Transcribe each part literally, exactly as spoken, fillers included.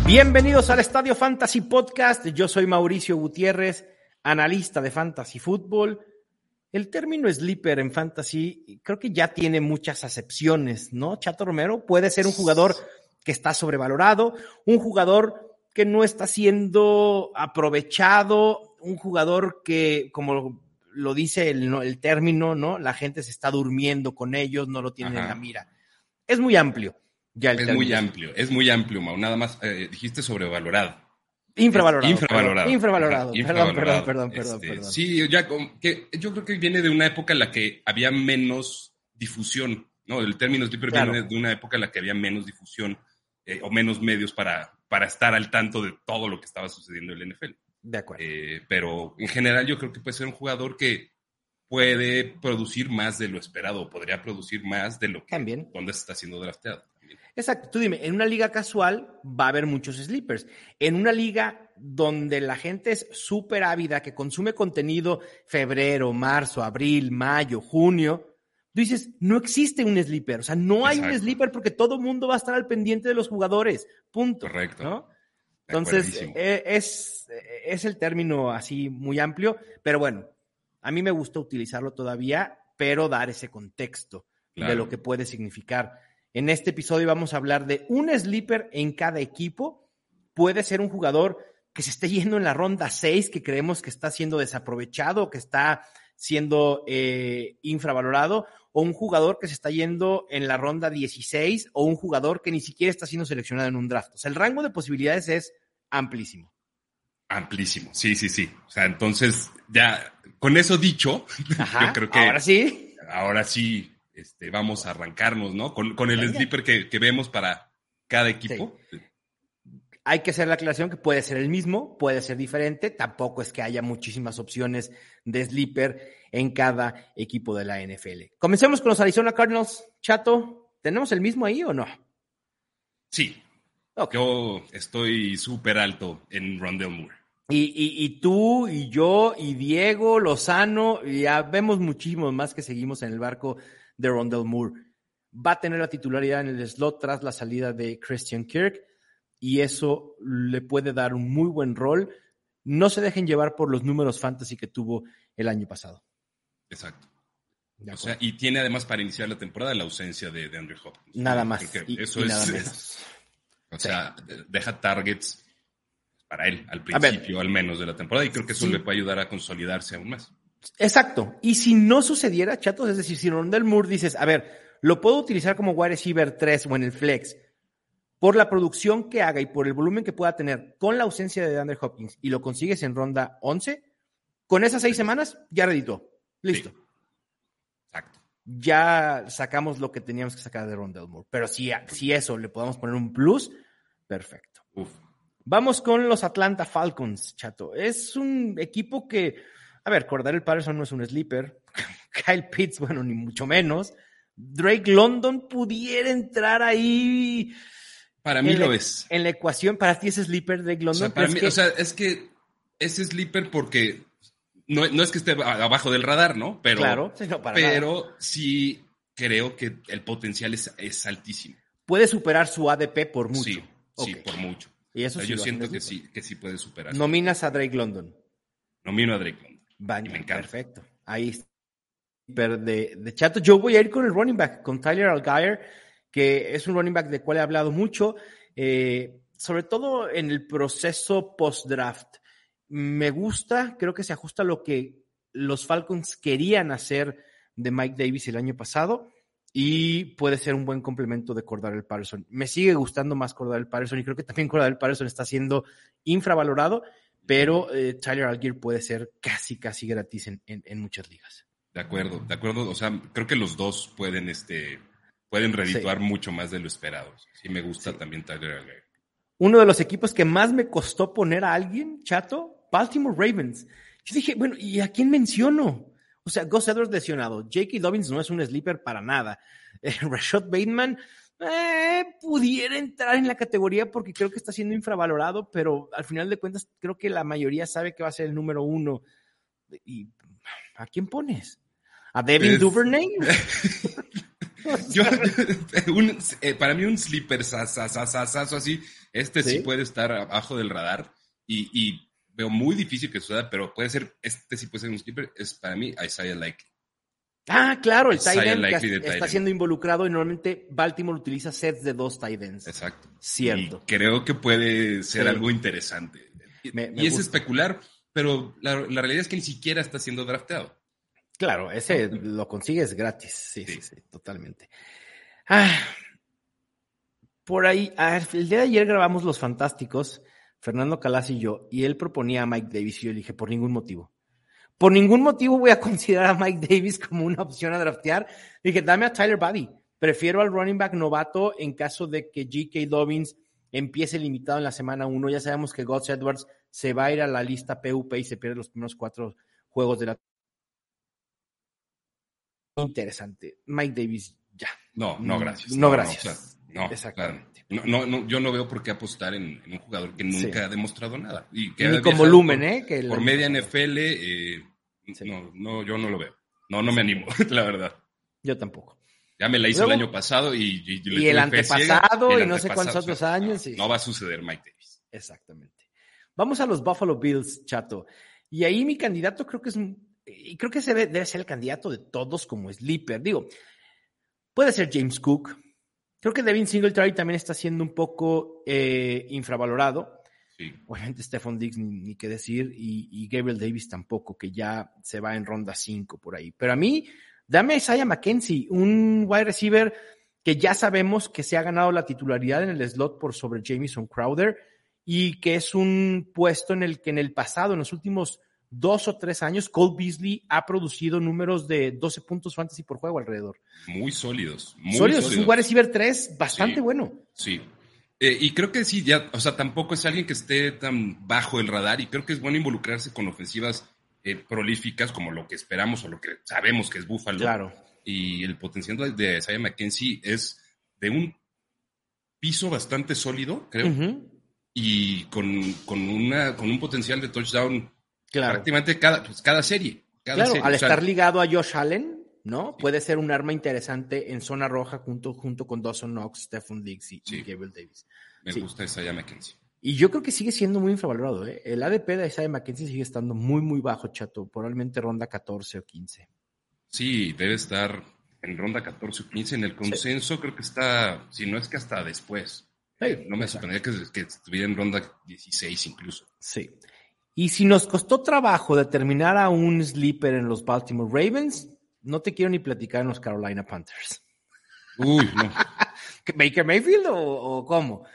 Bienvenidos al Estadio Fantasy Podcast. Yo soy Mauricio Gutiérrez, analista de Fantasy Football. El término sleeper en Fantasy creo que ya tiene muchas acepciones, ¿no? Chato Romero puede ser un jugador que está sobrevalorado, un jugador que no está siendo aprovechado, un jugador que, como lo dice el, ¿no? el término, ¿no? La gente se está durmiendo con ellos, no lo tienen Ajá. en la mira. Es muy amplio. Ya el es muy amplio, es muy amplio, Mau. Nada más eh, dijiste sobrevalorado. Infravalorado. Infravalorado. Infravalorado. Ajá, infravalorado. Perdón, perdón, perdón, este, perdón, perdón. Sí, ya que yo creo que viene de una época en la que había menos difusión, ¿no? El término sleeper claro. viene de una época en la que había menos difusión eh, o menos medios para, para estar al tanto de todo lo que estaba sucediendo en el N F L. De acuerdo. Eh, pero en general yo creo que puede ser un jugador que puede producir más de lo esperado o podría producir más de lo que También. donde se está siendo drafteado. Exacto, tú dime, en una liga casual va a haber muchos sleepers. En una liga donde la gente es súper ávida, que consume contenido febrero, marzo, abril, mayo, junio, tú dices, no existe un sleeper. O sea, no hay Exacto. un sleeper porque todo el mundo va a estar al pendiente de los jugadores. Punto. Correcto. ¿no? Entonces, eh, es, es el término así muy amplio, pero bueno, a mí me gusta utilizarlo todavía, pero dar ese contexto claro. de lo que puede significar. En este episodio vamos a hablar de un sleeper en cada equipo. Puede ser un jugador que se esté yendo en la ronda seis, que creemos que está siendo desaprovechado, que está siendo eh, infravalorado, o un jugador que se está yendo en la ronda dieciséis, o un jugador que ni siquiera está siendo seleccionado en un draft. O sea, el rango de posibilidades es amplísimo. Amplísimo, sí, sí, sí. O sea, entonces, ya, con eso dicho, Ajá, yo creo que... ahora sí. Ahora sí. Este, vamos a arrancarnos, ¿no? Con, con el Venga. sleeper que, que vemos para cada equipo. Sí. Hay que hacer la aclaración que puede ser el mismo, puede ser diferente. Tampoco es que haya muchísimas opciones de sleeper en cada equipo de la N F L. Comencemos con los Arizona Cardinals. Chato, ¿tenemos el mismo ahí o no? Sí. Okay. Yo estoy súper alto en Rondale Moore. Y, y, y tú, y yo, y Diego, Lozano, y ya vemos muchísimos más que seguimos en el barco de Rondale Moore. Va a tener la titularidad en el slot tras la salida de Christian Kirk y eso le puede dar un muy buen rol. No se dejen llevar por los números fantasy que tuvo el año pasado. Exacto. O sea, y tiene además para iniciar la temporada la ausencia de, de Andrew Hopkins. Nada más. Y, eso y es, nada menos. Es, o sí. sea, deja targets para él al principio al menos de la temporada y creo que eso sí. le puede ayudar a consolidarse aún más. Exacto. Y si no sucediera, chatos, es decir, si Rondale Moore dices, a ver, lo puedo utilizar como wide receiver tres o en el flex, por la producción que haga y por el volumen que pueda tener con la ausencia de Andrew Hopkins y lo consigues en ronda once, con esas seis sí. semanas ya reditó. Listo. Sí. Exacto. Ya sacamos lo que teníamos que sacar de Rondale Moore. Pero si, si eso le podemos poner un plus, perfecto. Uf. Vamos con los Atlanta Falcons, chato. Es un equipo que, a ver, Cordarrelle Patterson no es un sleeper. Kyle Pitts, bueno, ni mucho menos. Drake London pudiera entrar ahí. Para mí lo la, es. En la ecuación, para ti es sleeper Drake London. O sea, para mí, que... o sea, es que es sleeper porque no, no es que esté abajo del radar, ¿no? Pero, claro, sí, no, para pero nada. sí creo que el potencial es, es altísimo. Puede superar su A D P por mucho. Sí, okay. sí, por mucho. Y eso o sea, sí yo siento que sí, que sí puede superar. Nominas a Drake London. Nomino a Drake London. Baña, me encanta. Perfecto. Ahí está. De, de chato. Yo voy a ir con el running back, con Tyler Algier, que es un running back del cual he hablado mucho, eh, sobre todo en el proceso post-draft. Me gusta, creo que se ajusta a lo que los Falcons querían hacer de Mike Davis el año pasado. Y puede ser un buen complemento de Cordarrelle Patterson. Me sigue gustando más Cordarrelle Patterson y creo que también Cordarrelle Patterson está siendo infravalorado, pero eh, Tyler Algier puede ser casi, casi gratis en, en, en muchas ligas. De acuerdo, de acuerdo. O sea, creo que los dos pueden, este, pueden redituar sí. mucho más de lo esperado. Sí me gusta sí. también Tyler Algier. Uno de los equipos que más me costó poner a alguien, chato, Baltimore Ravens. Yo dije, bueno, ¿y a quién menciono? O sea, Gus Edwards lesionado. J K. Dobbins no es un sleeper para nada. Eh, Rashad Bateman eh, pudiera entrar en la categoría porque creo que está siendo infravalorado, pero al final de cuentas creo que la mayoría sabe que va a ser el número uno. ¿Y a quién pones? ¿A Devin es... Duvernay? Yo, un, eh, para mí un sleeper sasasasasazo así, este ¿sí? sí puede estar abajo del radar y, y veo muy difícil que suceda, pero puede ser, este sí puede ser un sleeper, es para mí Isaiah Likely. Ah, claro, el tight end que está tight siendo involucrado y normalmente Baltimore utiliza sets de dos tight ends. Exacto. Cierto. Y creo que puede ser sí. algo interesante. Me, me y gusta. Es especular, pero la, la realidad es que ni siquiera está siendo drafteado. Claro, ese no. lo consigues gratis. Sí, sí, sí, sí totalmente. Ah, por ahí, ah, el día de ayer grabamos Los Fantásticos, Fernando Calas y yo, y él proponía a Mike Davis y yo le dije, por ningún motivo. Por ningún motivo voy a considerar a Mike Davis como una opción a draftear. Dije, dame a Tyler Badie. Prefiero al running back novato en caso de que J K. Dobbins empiece limitado en la semana uno. Ya sabemos que Gus Edwards se va a ir a la lista P U P y se pierde los primeros cuatro juegos de la... Interesante. Mike Davis, ya. No, no, gracias. No, no gracias. No, o sea, no, exactamente. No, no, no, yo no veo por qué apostar en, en un jugador que nunca sí. ha demostrado nada. Y que Ni con volumen, por, ¿eh? Que por el... media N F L, eh, sí. no, no, yo no lo veo. No, no me animo, la verdad. Yo tampoco. Ya me la hice Luego, el año pasado y... Y, y, y el antepasado ciega, y, el y no sé cuántos otros no, años. No, sí. no va a suceder Mike Davis. Exactamente. Vamos a los Buffalo Bills, Chato. Y ahí mi candidato creo que es... Y creo que ese debe, debe ser el candidato de todos como sleeper. Digo, puede ser James Cook. Creo que Devin Singletary también está siendo un poco eh, infravalorado. Sí. Obviamente Stephon Diggs ni, ni qué decir y, y Gabriel Davis tampoco, que ya se va en ronda cinco por ahí. Pero a mí, dame a Isaiah McKenzie, un wide receiver que ya sabemos que se ha ganado la titularidad en el slot por sobre Jamison Crowder y que es un puesto en el que en el pasado, en los últimos dos o tres años, Cole Beasley ha producido números de doce puntos fantasy por juego alrededor. Muy sólidos. Muy sólidos. sólidos. Es un wide receiver tres bastante sí, bueno. Sí. Eh, y creo que sí, ya, o sea, tampoco es alguien que esté tan bajo el radar y creo que es bueno involucrarse con ofensivas eh, prolíficas como lo que esperamos o lo que sabemos que es Buffalo. Claro. Y el potencial de Isaiah McKenzie es de un piso bastante sólido, creo, uh-huh. y con, con, una, con un potencial de touchdown claro. prácticamente cada, pues, cada serie. Cada claro, serie. al O sea, estar ligado a Josh Allen, ¿no? Sí. Puede ser un arma interesante en zona roja junto, junto con Dawson Knox, Stephon Diggs y, sí. y Gabriel Davis. Me sí. gusta Isaiah McKenzie. Y yo creo que sigue siendo muy infravalorado, ¿eh? El A D P de Isaiah McKenzie sigue estando muy, muy bajo, Chato. Probablemente ronda catorce o quince. Sí, debe estar en ronda catorce o quince. En el consenso sí. creo que está, si no es que hasta después. Sí, no me sorprendería que, que estuviera en ronda dieciséis incluso. Sí. Y si nos costó trabajo determinar a un sleeper en los Baltimore Ravens, no te quiero ni platicar en los Carolina Panthers. Uy, no. ¿Baker Mayfield o, o cómo?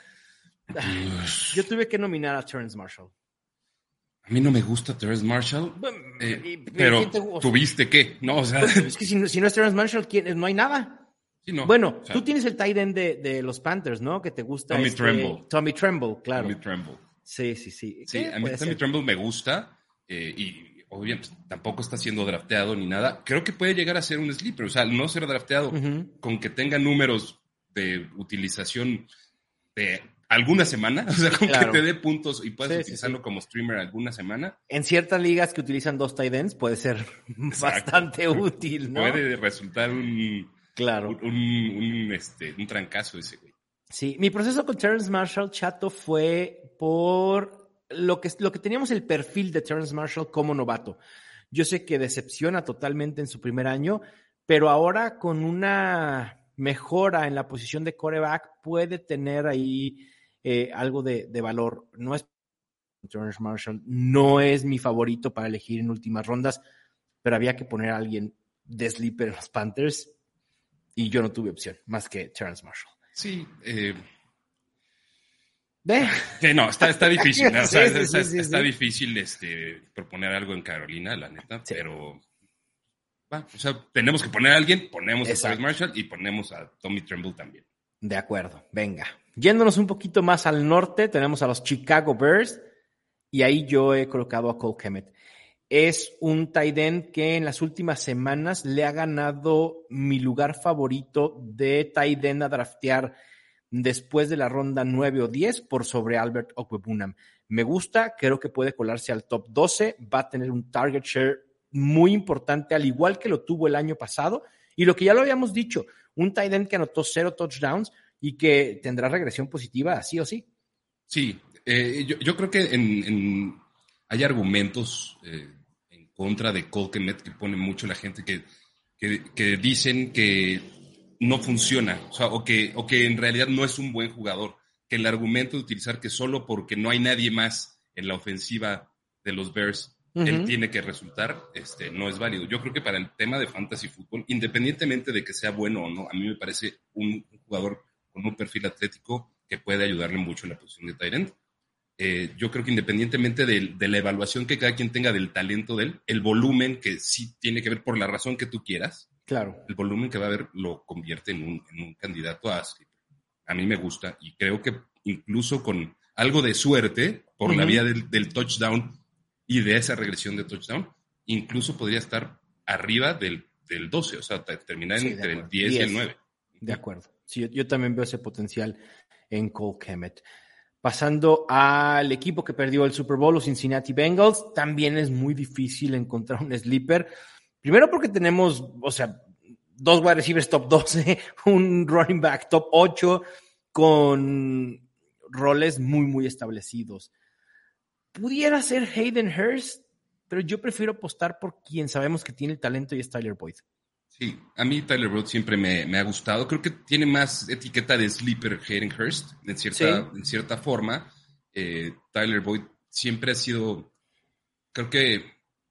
Yo tuve que nominar a Terrence Marshall. A mí no me gusta Terrence Marshall, eh, y, pero te, ¿tuviste qué? No, o sea... Es que si no, si no es Terrence Marshall, ¿quién, no hay nada. Sí, no, bueno, o sea, tú tienes el tight end de, de los Panthers, ¿no? Que te gusta. Tommy este, Tremble. Tommy Tremble, claro. Tommy Tremble. Sí, sí, sí. Sí, a mí Tommy ser? Tremble me gusta eh, y obviamente tampoco está siendo drafteado ni nada. Creo que puede llegar a ser un sleeper, o sea, no ser drafteado uh-huh. con que tenga números de utilización de alguna semana, o sea, con claro. que te dé puntos y puedas sí, utilizarlo sí, sí. como streamer alguna semana. En ciertas ligas que utilizan dos tight ends puede ser Exacto. bastante útil, ¿no? Puede resultar un, claro. un, un, un, este, un trancazo ese güey. Sí, mi proceso con Terrence Marshall, Chato, fue por lo que, lo que teníamos el perfil de Terrence Marshall como novato. Yo sé que decepciona totalmente en su primer año, pero ahora con una mejora en la posición de quarterback puede tener ahí eh, algo de, de valor. No es Terrence Marshall, no es mi favorito para elegir en últimas rondas, pero había que poner a alguien de sleeper en los Panthers y yo no tuve opción más que Terrence Marshall. Sí, eh... ¿Ve? Que no, está, está difícil, ¿no? O sea, sí, sí, está, sí, está sí. difícil este, proponer algo en Carolina, la neta, sí. pero va, o sea, tenemos que poner a alguien, ponemos Exacto. a Terrence Marshall y ponemos a Tommy Tremble también. De acuerdo, venga. Yéndonos un poquito más al norte, tenemos a los Chicago Bears y ahí yo he colocado a Cole Kmet. Es un tight end que en las últimas semanas le ha ganado mi lugar favorito de tight end a draftear después de la ronda nueve o diez por sobre Albert Okwebunam. Me gusta, creo que puede colarse al top doce, va a tener un target share muy importante, al igual que lo tuvo el año pasado, Y lo que ya lo habíamos dicho, un tight end que anotó cero touchdowns y que tendrá regresión positiva, sí o sí. Sí, eh, yo, yo creo que en, en, hay argumentos eh, en contra de Cole Kmet que pone mucho la gente que, que, que dicen que no funciona, o sea, o que, o que en realidad no es un buen jugador, que el argumento de utilizar que solo porque no hay nadie más en la ofensiva de los Bears, uh-huh. él tiene que resultar, este, no es válido. Yo creo que para el tema de fantasy fútbol, independientemente de que sea bueno o no, a mí me parece un, un jugador con un perfil atlético que puede ayudarle mucho en la posición de tight end. Eh, yo creo que independientemente de, de la evaluación que cada quien tenga del talento de él, el volumen que sí tiene que ver por la razón que tú quieras, claro. el volumen que va a haber lo convierte en un, en un candidato a sleeper. A mí me gusta y creo que incluso con algo de suerte por uh-huh. la vía del, del touchdown y de esa regresión de touchdown, incluso podría estar arriba del, del doce, o sea, terminar sí, entre el diez, diez y el nueve. De acuerdo. Sí, yo, yo también veo ese potencial en Cole Kmet. Pasando al equipo que perdió el Super Bowl, los Cincinnati Bengals, también es muy difícil encontrar un sleeper. Primero porque tenemos, o sea, dos wide receivers top doce, un running back top ocho, con roles muy, muy establecidos. Pudiera ser Hayden Hurst, pero yo prefiero apostar por quien sabemos que tiene el talento y es Tyler Boyd. Sí, a mí Tyler Boyd siempre me, me ha gustado. Creo que tiene más etiqueta de sleeper Hayden Hurst, en cierta, sí. en cierta forma. Eh, Tyler Boyd siempre ha sido, creo que,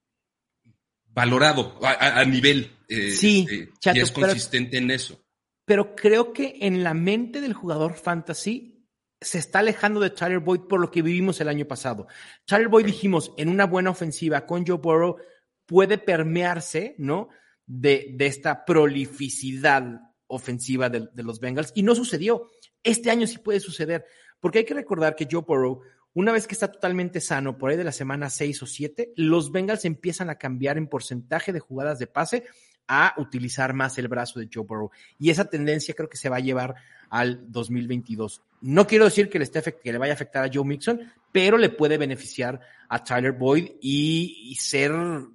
valorado a, a, a nivel. Eh, sí, este, chato, y es consistente pero, en eso. Pero creo que en la mente del jugador fantasy se está alejando de Tyler Boyd por lo que vivimos el año pasado. Tyler Boyd, bueno. dijimos, en una buena ofensiva con Joe Burrow puede permearse, ¿no?, De, de esta prolificidad ofensiva de, de los Bengals, y no sucedió. Este año sí puede suceder, porque hay que recordar que Joe Burrow, una vez que está totalmente sano, por ahí de la semana seis o siete, los Bengals empiezan a cambiar en porcentaje de jugadas de pase a utilizar más el brazo de Joe Burrow, y esa tendencia creo que se va a llevar al dos mil veintidós. No quiero decir que le, esté, que le vaya a afectar a Joe Mixon, pero le puede beneficiar a Tyler Boyd y, y ser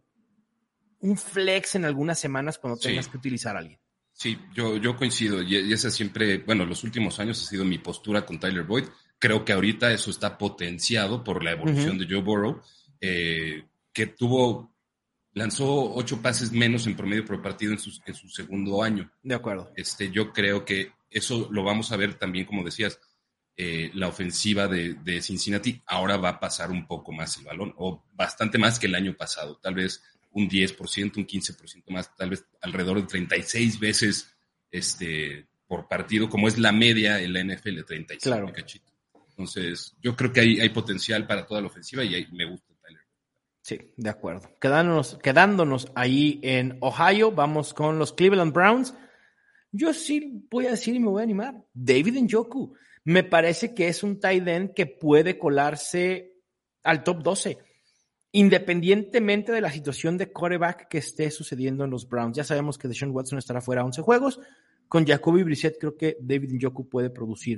un flex en algunas semanas cuando tengas sí. que utilizar a alguien. Sí, yo, yo coincido, y, y esa siempre, bueno, los últimos años ha sido mi postura con Tyler Boyd. Creo que ahorita eso está potenciado por la evolución uh-huh. de Joe Burrow, eh, que tuvo, lanzó ocho pases menos en promedio por partido en su, en su segundo año. De acuerdo. Este, yo creo que eso lo vamos a ver también, como decías, eh, la ofensiva de, de Cincinnati ahora va a pasar un poco más el balón, o bastante más que el año pasado, tal vez un diez por ciento, un quince por ciento más, tal vez alrededor de treinta y seis veces este, por partido, como es la media en la N F L, treinta y cinco claro. cachito. Entonces, yo creo que hay, hay potencial para toda la ofensiva y hay, me gusta Tyler. Sí, de acuerdo. Quedándonos, quedándonos ahí en Ohio, vamos con los Cleveland Browns. Yo sí voy a decir y me voy a animar. David Njoku. Me parece que es un tight end que puede colarse al top doce. Independientemente de la situación de quarterback que esté sucediendo en los Browns. Ya sabemos que Deshaun Watson estará fuera once juegos. Con Jacoby Brissett creo que David Njoku puede producir,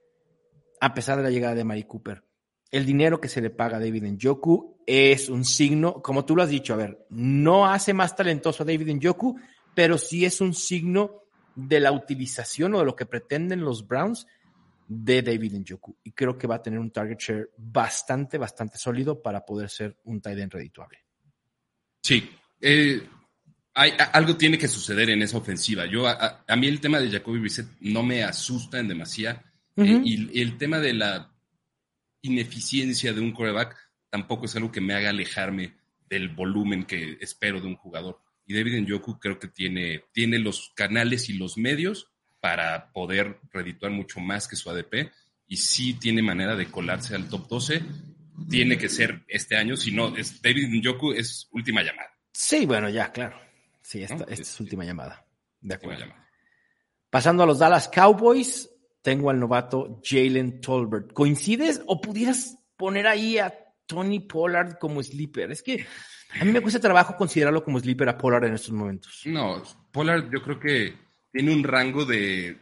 a pesar de la llegada de Mari Cooper. El dinero que se le paga a David Njoku es un signo, como tú lo has dicho, a ver, no hace más talentoso a David Njoku, pero sí es un signo de la utilización o de lo que pretenden los Browns de David Njoku, y creo que va a tener un target share bastante, bastante sólido para poder ser un tight end redituable. Sí, eh, hay, a, algo tiene que suceder en esa ofensiva. Yo a, a mí el tema de Jacoby Brissett no me asusta en demasía, uh-huh. eh, y, y el tema de la ineficiencia de un quarterback tampoco es algo que me haga alejarme del volumen que espero de un jugador. Y David Njoku creo que tiene, tiene los canales y los medios para poder redituar mucho más que su A D P, y sí tiene manera de colarse al top doce. Tiene que ser este año, si no, es, David Njoku es última llamada. Sí, bueno, ya, claro. Sí, esta, ¿no? esta es, es última sí. llamada. De acuerdo. Llamada. Pasando a los Dallas Cowboys, tengo al novato Jalen Tolbert. ¿Coincides o pudieras poner ahí a Tony Pollard como sleeper? Es que a mí me cuesta trabajo considerarlo como sleeper a Pollard en estos momentos. No, Pollard yo creo que tiene un rango de,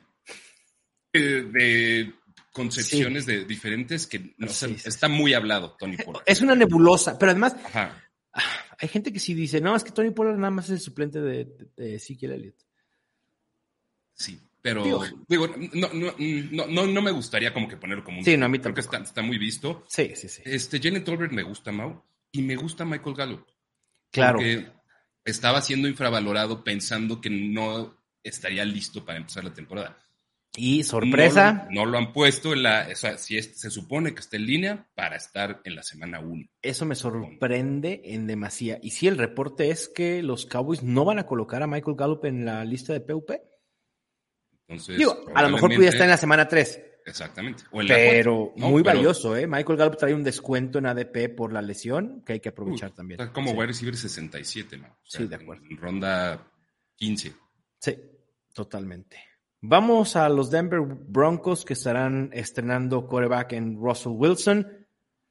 de concepciones sí. de diferentes que no, sí, o sea, sí, está sí. muy hablado Tony Pollard. Es una nebulosa, pero además Ajá. hay gente que sí dice, no, es que Tony Pollard nada más es el suplente de, de, de Ezekiel Elliott. Pero, digo, digo no, no, no, no, no me gustaría como que ponerlo como un... Sí, no, a mí creo tampoco. que está, está muy visto. Sí, sí, sí. Este, Jalen Tolbert me gusta, Mau, y me gusta Michael Gallup. Claro. Porque estaba siendo infravalorado pensando que no estaría listo para empezar la temporada. Y sorpresa. No, no lo han puesto en la... O sea, si es, se supone que está en línea para estar en la semana uno. Eso me sorprende en demasía. Y sí, el reporte es que los Cowboys no van a colocar a Michael Gallup en la lista de P U P. Entonces, digo, a lo mejor pudiera estar en la semana tres. Exactamente. O en pero la ¿no? muy pero, valioso, ¿eh? Michael Gallup trae un descuento en A D P por la lesión que hay que aprovechar uh, también. Está como sí. wide receiver sesenta y siete, ¿no? O sea, sí, de acuerdo. En ronda quince. Sí, totalmente. Vamos a los Denver Broncos que estarán estrenando quarterback en Russell Wilson.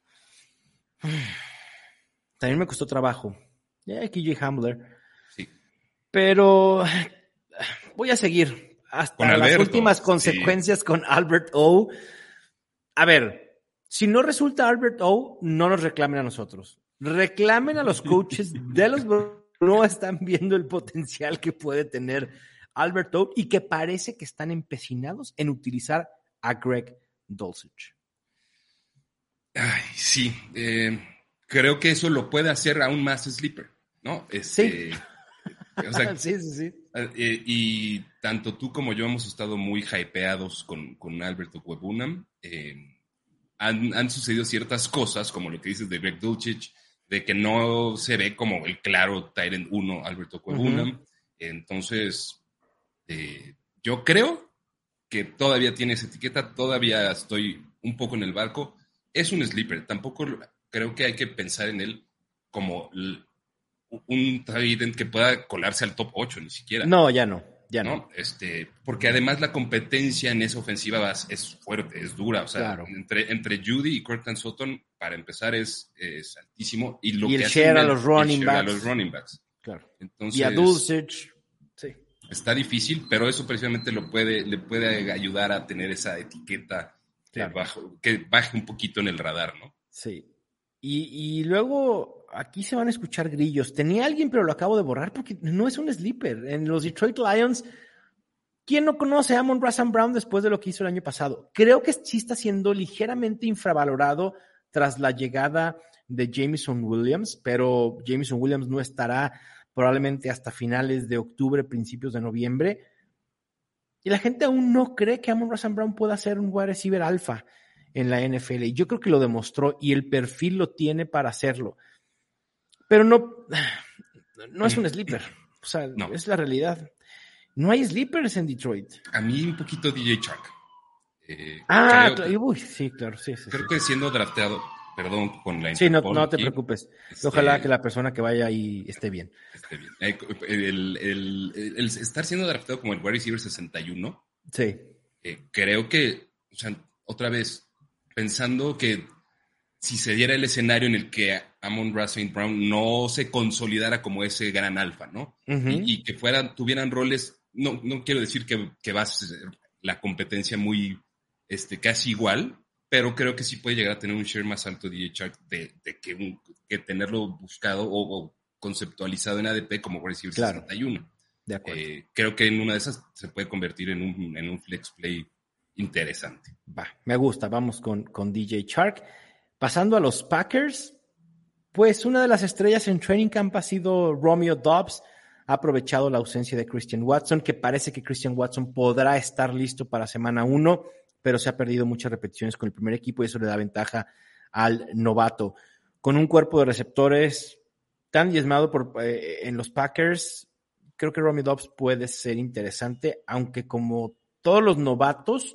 También me costó trabajo. Yeah, K J Hamler. Sí. Pero voy a seguir hasta las últimas consecuencias sí. con Albert O. A ver, si no resulta Albert O, no nos reclamen a nosotros. Reclamen a los coaches de los Broncos. No están viendo el potencial que puede tener Albert O y que parece que están empecinados en utilizar a Greg Dulcich. Ay, sí, eh, creo que eso lo puede hacer aún más sleeper, ¿no? Este, sí. O sea, sí, sí, sí. Eh, y tanto tú como yo hemos estado muy hypeados con, con Albert Okwebunam. Eh, han, han sucedido ciertas cosas, como lo que dices de Greg Dulcich, de que no se ve como el claro Tyrant uno Albert Okwebunam. Uh-huh. Entonces, eh, yo creo que todavía tiene esa etiqueta, todavía estoy un poco en el barco. Es un sleeper, tampoco creo que hay que pensar en él como un Tyrant que pueda colarse al top ocho, ni siquiera. No, ya no, ya no. ¿no? Este, porque además la competencia en esa ofensiva es fuerte, es dura. O sea, claro. entre, entre Judy y Cortland Sutton, para empezar, es, es altísimo. Y, lo y el que share a el, los running backs. A los running backs. Claro. Entonces, y a Dulcich. Sí. Está difícil, pero eso precisamente lo puede, le puede ayudar a tener esa etiqueta claro. que, bajo, que baje un poquito en el radar, ¿no? Sí. Y, y luego aquí se van a escuchar grillos. Tenía alguien, pero lo acabo de borrar porque no es un sleeper. En los Detroit Lions, ¿quién no conoce a Amon-Ra Saint Brown después de lo que hizo el año pasado? Creo que sí está siendo ligeramente infravalorado tras la llegada de Jameson Williams, pero Jameson Williams no estará probablemente hasta finales de octubre, principios de noviembre. Y la gente aún no cree que Amon-Ra Saint Brown pueda ser un wide receiver alfa en la N F L. Y yo creo que lo demostró y el perfil lo tiene para hacerlo. Pero no, no es un sleeper. O sea, no. Es la realidad. No hay sleepers en Detroit. A mí un poquito D J Chark. Eh, ah, creo, uy, sí, claro, sí, sí. Creo sí. que siendo drafteado, perdón, con la Sí, no, no te preocupes. Este, Ojalá que la persona que vaya ahí esté bien. Esté bien. El, el, el, el, el estar siendo drafteado como el wide receiver sesenta y uno. Sí. Eh, creo que, o sea, otra vez, pensando que si se diera el escenario en el que Amon-Ra Saint Brown no se consolidara como ese gran alfa, ¿no? Uh-huh. Y, y que fueran, tuvieran roles, no, no quiero decir que, que va a ser la competencia muy, este, casi igual, pero creo que sí puede llegar a tener un share más alto D J Chark de, de que, un, que tenerlo buscado o, o conceptualizado en A D P como receiver claro. sesenta y uno. De acuerdo. Eh, creo que en una de esas se puede convertir en un, en un flex play interesante. Va, me gusta, vamos con, con D J Chark. Pasando a los Packers, pues una de las estrellas en training camp ha sido Romeo Doubs. Ha aprovechado la ausencia de Christian Watson, que parece que Christian Watson podrá estar listo para semana uno, pero se ha perdido muchas repeticiones con el primer equipo y eso le da ventaja al novato. Con un cuerpo de receptores tan diezmado por, eh, en los Packers, creo que Romeo Doubs puede ser interesante, aunque como todos los novatos,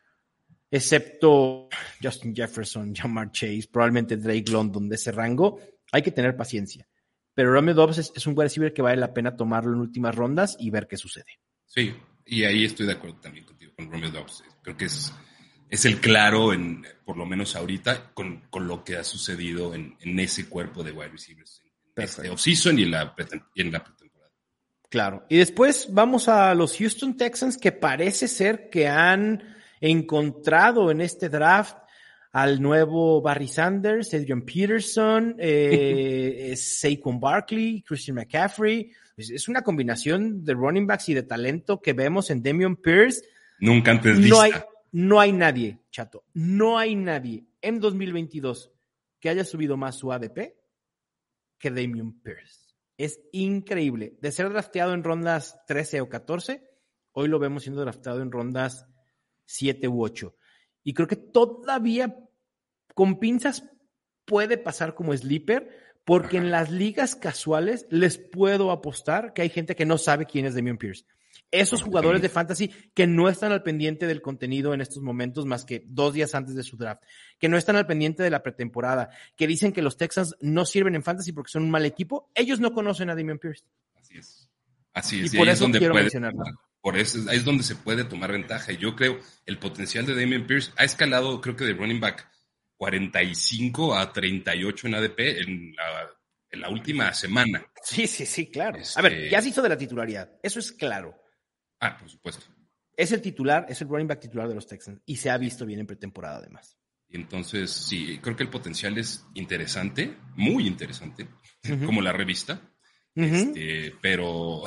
excepto Justin Jefferson, Jamar Chase, probablemente Drake London de ese rango, hay que tener paciencia. Pero Romeo Doubs es, es un wide receiver que vale la pena tomarlo en últimas rondas y ver qué sucede. Sí, y ahí estoy de acuerdo también contigo, con Romeo Doubs. Creo que es, es el claro, en, por lo menos ahorita, con, con lo que ha sucedido en, en ese cuerpo de wide receivers en este offseason y en la, y en la pretemporada. Claro. Y después vamos a los Houston Texans, que parece ser que han encontrado en este draft al nuevo Barry Sanders, Adrian Peterson, eh, Saquon Barkley, Christian McCaffrey. Es una combinación de running backs y de talento que vemos en Dameon Pierce Nunca antes no vista. Hay, no hay nadie, Chato, no hay nadie en dos mil veintidós que haya subido más su A D P que Dameon Pierce. Es increíble. De ser drafteado en rondas trece o catorce, hoy lo vemos siendo draftado en rondas siete u ocho. Y creo que todavía con pinzas puede pasar como sleeper, porque Ajá. en las ligas casuales les puedo apostar que hay gente que no sabe quién es Dameon Pierce. Esos jugadores de fantasy que no están al pendiente del contenido en estos momentos más que dos días antes de su draft, que no están al pendiente de la pretemporada, que dicen que los Texans no sirven en fantasy porque son un mal equipo, ellos no conocen a Dameon Pierce. Así es. Así es. Y, y por eso es donde quiero puede, mencionarlo. Por eso ahí es donde se puede tomar ventaja. Yo creo el potencial de Dameon Pierce ha escalado, creo que de running back cuarenta y cinco a treinta y ocho en A D P en la, en la última semana. Sí, sí, sí, claro. Este... A ver, ya se hizo de la titularidad. Eso es claro. Ah, por supuesto. Es el titular, es el running back titular de los Texans y se ha visto bien en pretemporada además. Y entonces, sí, creo que el potencial es interesante, muy interesante, uh-huh. como la revista, uh-huh. este, pero,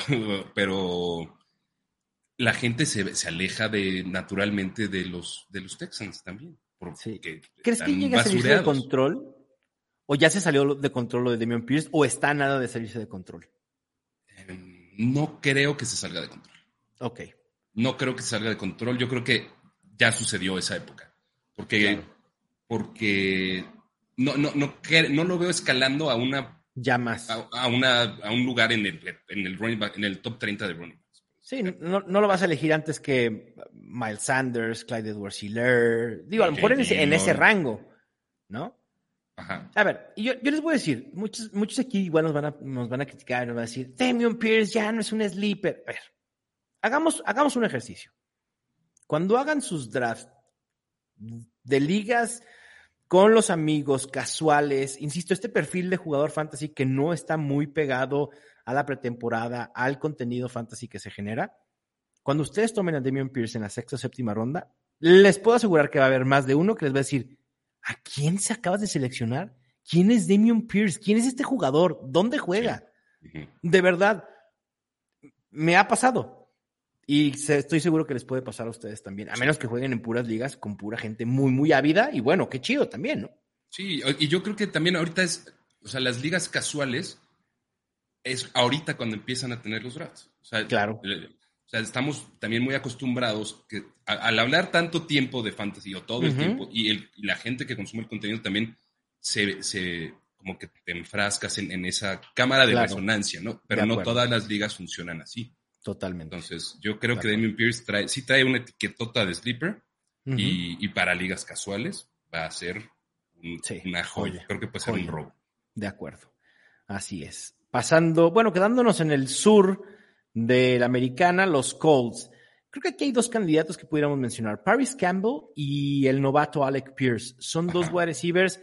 pero la gente se, se aleja de, naturalmente de los, de los Texans también. Sí. ¿Crees que llega a salirse de control? ¿O ya se salió de control lo de Dameon Pierce? ¿O está a nada de salirse de control? Eh, no creo que se salga de control. Ok. No creo que se salga de control. Yo creo que ya sucedió esa época. Porque, claro. porque no, no, no, no lo veo escalando a una. Ya más. A, a, una, a un lugar en el, en el running back, en el top treinta de running backs. Sí, no, no lo vas a elegir antes que Miles Sanders, Clyde Edwards-Helaire. Digo, a lo mejor en ese, en ese rango, ¿no? Ajá. A ver, yo, yo les voy a decir, muchos, muchos aquí igual nos van a, nos van a criticar, nos van a decir, Dameon Pierce ya no es un sleeper. A ver, hagamos, hagamos un ejercicio. Cuando hagan sus drafts de ligas con los amigos, casuales, insisto, este perfil de jugador fantasy que no está muy pegado a la pretemporada, al contenido fantasy que se genera, cuando ustedes tomen a Dameon Pierce en la sexta o séptima ronda, les puedo asegurar que va a haber más de uno que les va a decir, ¿a quién se acabas de seleccionar? ¿Quién es Dameon Pierce? ¿Quién es este jugador? ¿Dónde juega? Sí. Uh-huh. De verdad, me ha pasado. Y se, estoy seguro que les puede pasar a ustedes también, a menos que jueguen en puras ligas con pura gente muy, muy ávida. Y bueno, qué chido también, ¿no? Sí, y yo creo que también ahorita es, o sea, las ligas casuales es ahorita cuando empiezan a tener los drafts. O sea, claro. O sea, estamos también muy acostumbrados que a, al hablar tanto tiempo de fantasy o todo uh-huh. el tiempo, y, el, y la gente que consume el contenido también se, se como que te enfrascas en, en esa cámara de claro. resonancia, ¿no? Pero no todas las ligas funcionan así. Totalmente. Entonces, yo creo que Dameon Pierce trae, sí trae una etiquetota de sleeper uh-huh. y, y para ligas casuales va a ser un, sí. una joya. Creo que puede ser joya. un robo. De acuerdo. Así es. Pasando, bueno, quedándonos en el sur de la americana, los Colts. Creo que aquí hay dos candidatos que pudiéramos mencionar. Paris Campbell y el novato Alec Pierce. Son dos wide receivers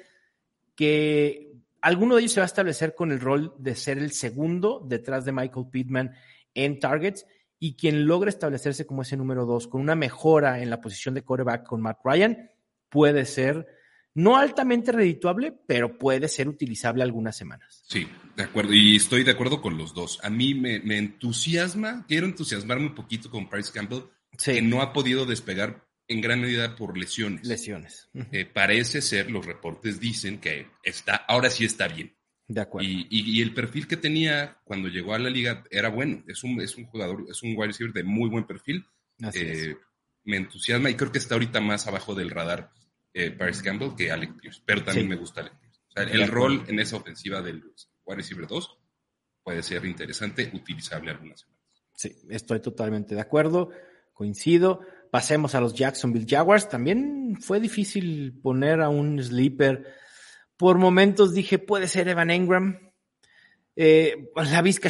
que alguno de ellos se va a establecer con el rol de ser el segundo detrás de Michael Pittman en targets, y quien logre establecerse como ese número dos con una mejora en la posición de quarterback con Matt Ryan puede ser no altamente redituable, pero puede ser utilizable algunas semanas. Sí, de acuerdo, y estoy de acuerdo con los dos. A mí me, me entusiasma, quiero entusiasmarme un poquito con Paris Campbell, sí. que no ha podido despegar en gran medida por lesiones. Lesiones. Uh-huh. Eh, parece ser, los reportes dicen que está, ahora sí está bien. De acuerdo. Y, y, y el perfil que tenía cuando llegó a la liga era bueno. Es un, es un jugador, es un wide receiver de muy buen perfil. Así eh, es. Me entusiasma y creo que está ahorita más abajo del radar eh, Paris Campbell que Alec Pierce. Pero también sí. me gusta Alec Pierce. O sea, el rol en esa ofensiva del wide receiver dos puede ser interesante, utilizable algunas semanas. Sí, estoy totalmente de acuerdo. Coincido. Pasemos a los Jacksonville Jaguars. También fue difícil poner a un sleeper. Por momentos dije, puede ser Evan Engram, eh, la Vizca,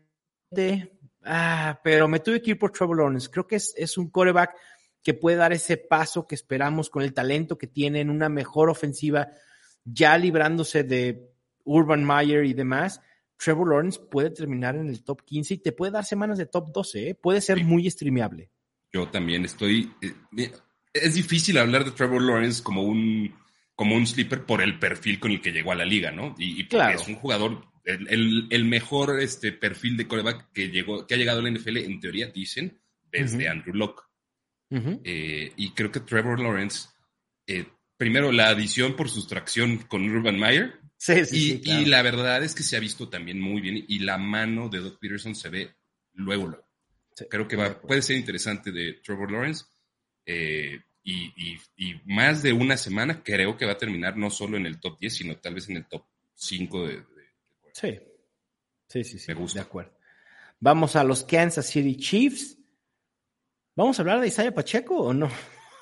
ah, pero me tuve que ir por Trevor Lawrence. Creo que es, es un quarterback que puede dar ese paso que esperamos con el talento que tiene en una mejor ofensiva, ya librándose de Urban Meyer y demás. Trevor Lawrence puede terminar en el top quince y te puede dar semanas de top doce, ¿eh? Puede ser sí. muy streameable. Yo también estoy... Eh, es difícil hablar de Trevor Lawrence como un... como un sleeper por el perfil con el que llegó a la liga, ¿no? Y, y porque claro. es un jugador, el, el, el mejor este, perfil de quarterback que, llegó, que ha llegado a la N F L, en teoría, dicen, desde uh-huh. Andrew Luck. Uh-huh. Eh, y creo que Trevor Lawrence, eh, primero la adición por sustracción con Urban Meyer. Sí, sí, y, sí, claro. Y la verdad es que se ha visto también muy bien y la mano de Doug Peterson se ve luego, luego. Sí, creo que va, puede ser interesante de Trevor Lawrence. Eh, y, y, y más de una semana creo que va a terminar no solo en el top diez, sino tal vez en el top cinco de... de, de... Sí, sí, sí, sí. Me gusta. De acuerdo. Vamos a los Kansas City Chiefs. ¿Vamos a hablar de Isaiah Pacheco o no?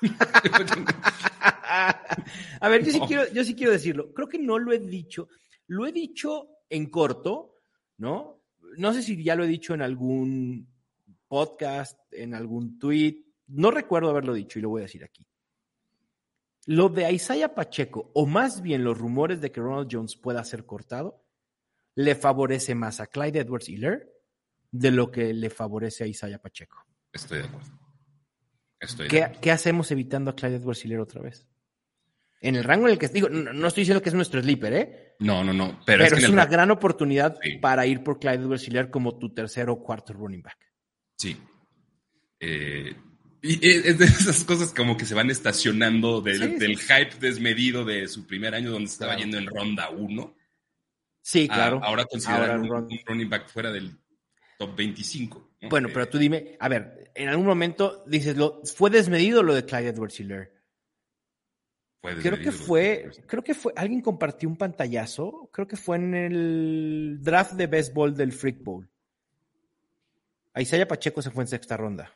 A ver, yo sí, no. quiero, yo sí quiero decirlo. Creo que no lo he dicho. Lo he dicho en corto, ¿no? No sé si ya lo he dicho en algún podcast, en algún tweet. No recuerdo haberlo dicho y lo voy a decir aquí. Lo de Isaiah Pacheco, o más bien los rumores de que Ronald Jones pueda ser cortado, le favorece más a Clyde Edwards-Helaire de lo que le favorece a Isaiah Pacheco. Estoy de acuerdo. Estoy de ¿Qué, acuerdo. ¿Qué hacemos evitando a Clyde Edwards-Helaire otra vez? En el rango en el que digo, no, no estoy diciendo que es nuestro sleeper, ¿eh? No, no, no. Pero, Pero es, es, es una el... gran oportunidad sí. para ir por Clyde Edwards-Helaire como tu tercero o cuarto running back. Sí. Eh, y es de esas cosas como que se van estacionando de, sí, del sí. hype desmedido de su primer año donde estaba claro. yendo en ronda uno. Sí, claro. A, ahora considerar ahora, un, run... un running back fuera del top veinticinco. ¿no? Bueno, eh, pero tú dime, a ver, en algún momento dices, ¿lo, ¿fue desmedido lo de Clyde Edwards-Helaire? Creo que fue, creo que fue, alguien compartió un pantallazo, creo que fue en el draft de béisbol del Freak Bowl. Isaiah Pacheco se fue en sexta ronda.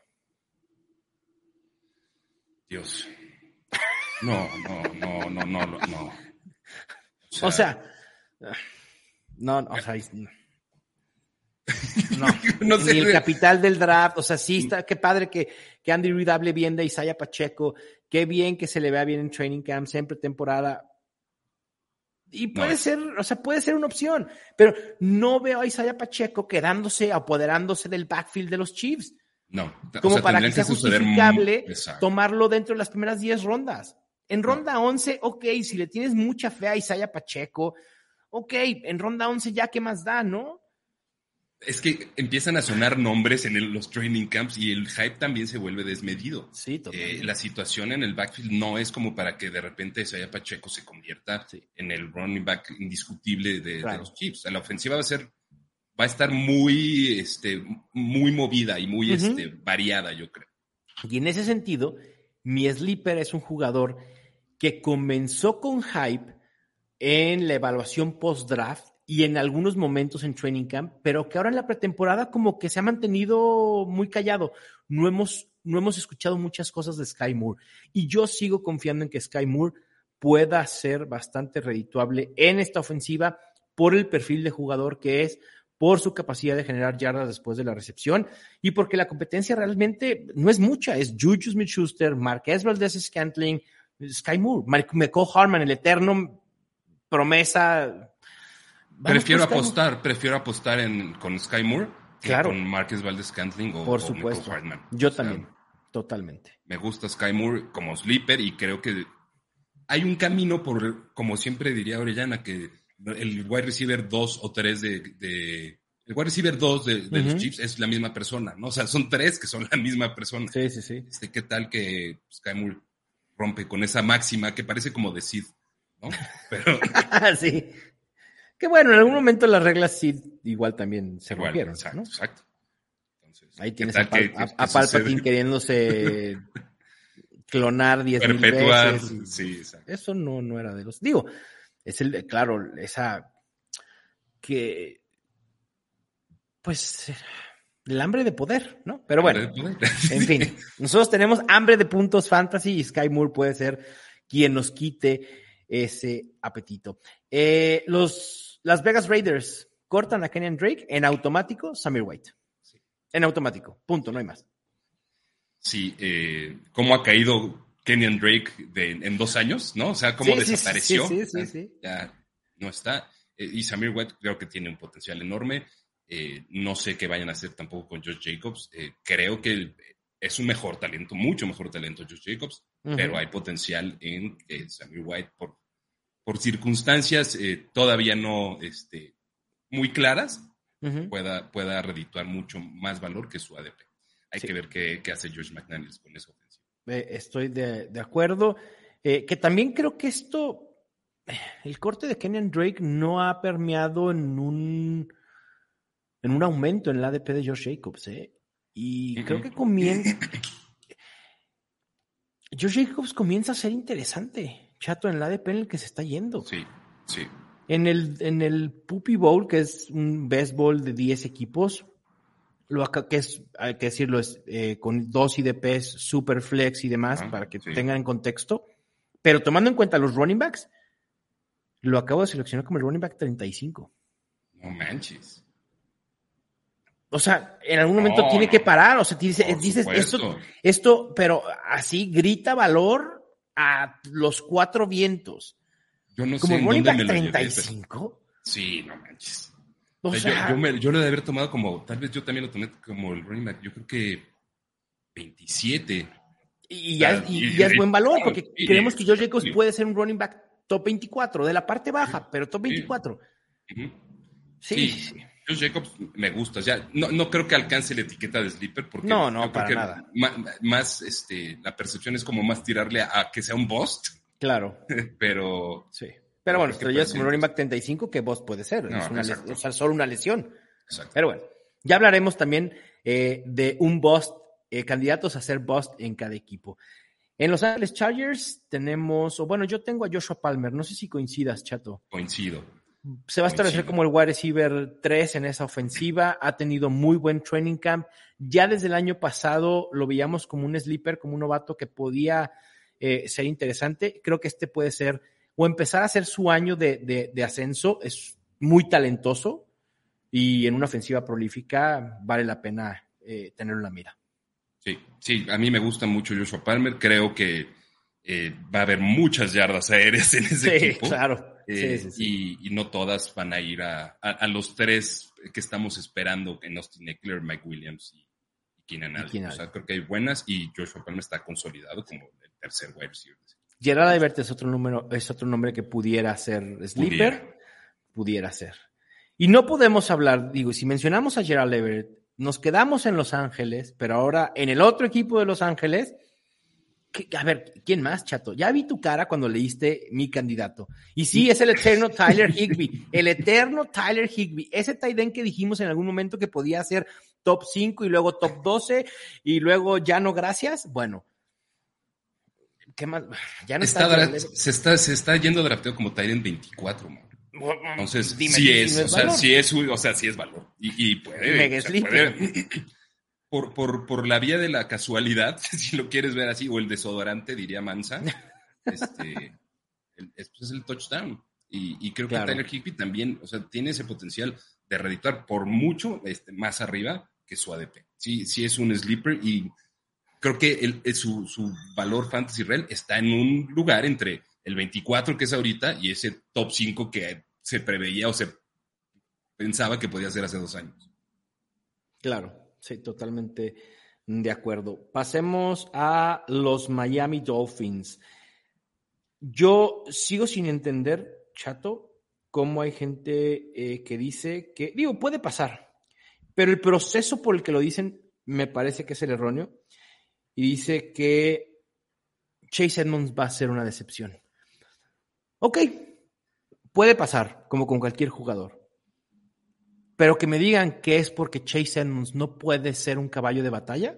Dios. No, no, no, no, no, no. no. O sea, no, no, o sea, no. No, no sé. Ni el capital del draft, o sea, sí está, qué padre que, que Andy Reid hable bien de Isaiah Pacheco, qué bien que se le vea bien en training camp, siempre temporada. Y puede no ser, o sea, puede ser una opción, pero no veo a Isaiah Pacheco quedándose, apoderándose del backfield de los Chiefs. No, como o sea, para que sea justificable muy... tomarlo dentro de las primeras diez rondas. En ronda no. once, ok, si le tienes mucha fe a Isaiah Pacheco, ok, en ronda once ya qué más da, ¿no? Es que empiezan a sonar nombres en el, los training camps y el hype también se vuelve desmedido. Sí, totalmente. Eh, la situación en el backfield no es como para que de repente Isaiah Pacheco se convierta sí. en el running back indiscutible de, claro. de los Chiefs. La ofensiva va a ser, va a estar muy, este, muy movida y muy uh-huh. este, variada, yo creo. Y en ese sentido, mi sleeper es un jugador que comenzó con hype en la evaluación post-draft y en algunos momentos en training camp, pero que ahora en la pretemporada como que se ha mantenido muy callado. No hemos, no hemos escuchado muchas cosas de Sky Moore. Y yo sigo confiando en que Sky Moore pueda ser bastante redituable en esta ofensiva por el perfil de jugador que es, por su capacidad de generar yardas después de la recepción y porque la competencia realmente no es mucha. Es Juju Smith-Schuster, Marquez Valdes-Scantling, Sky Moore, Mecole Hardman, el eterno promesa. Vamos prefiero apostar, prefiero apostar en, con Sky Moore que claro. con Marquez Valdes-Scantling o, Por o supuesto. Mecole Hardman. Yo o sea, también, totalmente. Me gusta Sky Moore como sleeper y creo que hay un camino por, como siempre diría Orellana, que el wide receiver dos o tres de, de el wide receiver dos de, de uh-huh. los Chiefs es la misma persona, ¿no? O sea, son tres que son la misma persona. Sí, sí, sí. Este, ¿qué tal que Sky Moore rompe con esa máxima que parece como de Sid, ¿no? Pero sí. Que bueno, en algún momento las reglas sí igual también se igual, rompieron, exacto, ¿no? Exacto. Entonces, ahí tienes a, Pal- que, a, a Palpatine queriéndose clonar diez mil veces. Y sí, exacto. Eso no, no era de los... Digo, es el, claro, esa que... Pues... el hambre de poder, ¿no? Pero bueno, en fin, nosotros tenemos hambre de puntos fantasy y Sky Moore puede ser quien nos quite ese apetito. Eh, los Las Vegas Raiders cortan a Kenyan Drake en automático, Samir White. Sí. En automático, punto, no hay más. Sí, eh, cómo ha caído Kenyan Drake de, en dos años, ¿no? O sea, cómo sí, desapareció. Sí, sí, sí, sí, sí. Ya no está. Eh, y Samir White creo que tiene un potencial enorme. Eh, no sé qué vayan a hacer tampoco con Josh Jacobs. Eh, creo que es un mejor talento, mucho mejor talento Josh Jacobs, uh-huh. pero hay potencial en que Samir White, por, por circunstancias eh, todavía no este, muy claras, uh-huh. pueda, pueda redituar mucho más valor que su A D P. Hay sí. que ver qué, qué hace Josh McDaniels con esa ofensiva. eh, estoy de, de acuerdo. Eh, que también creo que esto, el corte de Kenyan Drake no ha permeado en un, en un aumento en el A D P de Josh Jacobs, ¿eh? Y uh-huh. creo que comienza... Josh Jacobs comienza a ser interesante, Chato, en el A D P en el que se está yendo. Sí, sí. En el, en el Puppy Bowl, que es un béisbol de diez equipos, lo que es, hay que decirlo, es eh, con dos I D Ps, super flex y demás, ah, para que sí. tengan en contexto. Pero tomando en cuenta los running backs, lo acabo de seleccionar como el running back treinta y cinco. No manches. O sea, en algún momento no, tiene no. que parar. O sea, dices, dices esto, esto, pero así grita valor a los cuatro vientos. Yo no como sé running back me treinta y cinco. Llevé, sí, no manches. O o sea, sea, yo, yo, me, yo lo de haber tomado como, tal vez yo también lo tomé como el running back, yo creo que veintisiete. Y ya, o sea, y, y ya y, es buen valor, porque y, creemos que Josh Jacobs puede ser un running back top veinticuatro, de la parte baja, pero top veinticuatro. Sí. Sí. sí. Josh Jacobs me gusta. O sea, no, no creo que alcance la etiqueta de sleeper, porque no, no, yo creo para que nada. Más, más, este, la percepción es como más tirarle a, a que sea un bust. Claro. pero... Sí. Pero bueno, pero ya es como running back treinta y cinco, que bust puede ser. No, es una les, o sea, solo una lesión. Exacto. Pero bueno, ya hablaremos también eh, de un bust, eh, candidatos a ser bust en cada equipo. En Los Ángeles Chargers tenemos, o bueno, yo tengo a Joshua Palmer. No sé si coincidas, Chato. Coincido. Se va a establecer como el wide receiver tres en esa ofensiva. Ha tenido muy buen training camp. Ya desde el año pasado lo veíamos como un sleeper, como un novato que podía eh, ser interesante. Creo que este puede ser, o empezar a ser su año de, de, de ascenso. Es muy talentoso y en una ofensiva prolífica vale la pena eh, tenerlo en la mira. Sí, sí, a mí me gusta mucho Joshua Palmer. Creo que eh, va a haber muchas yardas aéreas en ese sí, equipo. Claro. Eh, sí, sí, sí. Y, y no todas van a ir a, a, a los tres que estamos esperando, en Austin Eckler, Mike Williams y, y Keenan Allen. O sea, creo que hay buenas y Joshua Palmer está consolidado como el tercer wide receiver. Gerald Everett es otro número, es otro nombre que pudiera ser sleeper. Pudiera. pudiera ser. Y no podemos hablar, digo, si mencionamos a Gerald Everett, nos quedamos en Los Ángeles, pero ahora en el otro equipo de Los Ángeles. A ver, ¿quién más, Chato? Ya vi tu cara cuando leíste mi candidato. Y sí, es el eterno Tyler Higbee. El eterno Tyler Higbee. Ese tight end que dijimos en algún momento que podía ser top cinco y luego top doce y luego ya no gracias. Bueno. ¿Qué más? Ya no está, está se, está, se está yendo drafteo como tight end veinticuatro, man. Entonces, Dime sí es, si no es, o sea, sí es, o sea, sí es valor. Y, y puede, Mega o sea, puede Por, por, por la vía de la casualidad, si lo quieres ver así, o el desodorante, diría Mansa, este, el, es, es el touchdown. Y, y creo claro. que Tyler Higbee también, o sea, tiene ese potencial de redituar por mucho este, más arriba que su A D P. Sí, sí es un sleeper y creo que el, el, su, su valor fantasy real está en un lugar entre el veinticuatro que es ahorita y ese top cinco que se preveía o se pensaba que podía ser hace dos años. Claro. Sí, totalmente de acuerdo. Pasemos a los Miami Dolphins. Yo sigo sin entender, Chato, cómo hay gente eh, que dice que, digo, puede pasar, pero el proceso por el que lo dicen me parece que es el erróneo. Y dice que Chase Edmonds va a ser una decepción. Ok, puede pasar, como con cualquier jugador. Pero que me digan que es porque Chase Edmonds no puede ser un caballo de batalla.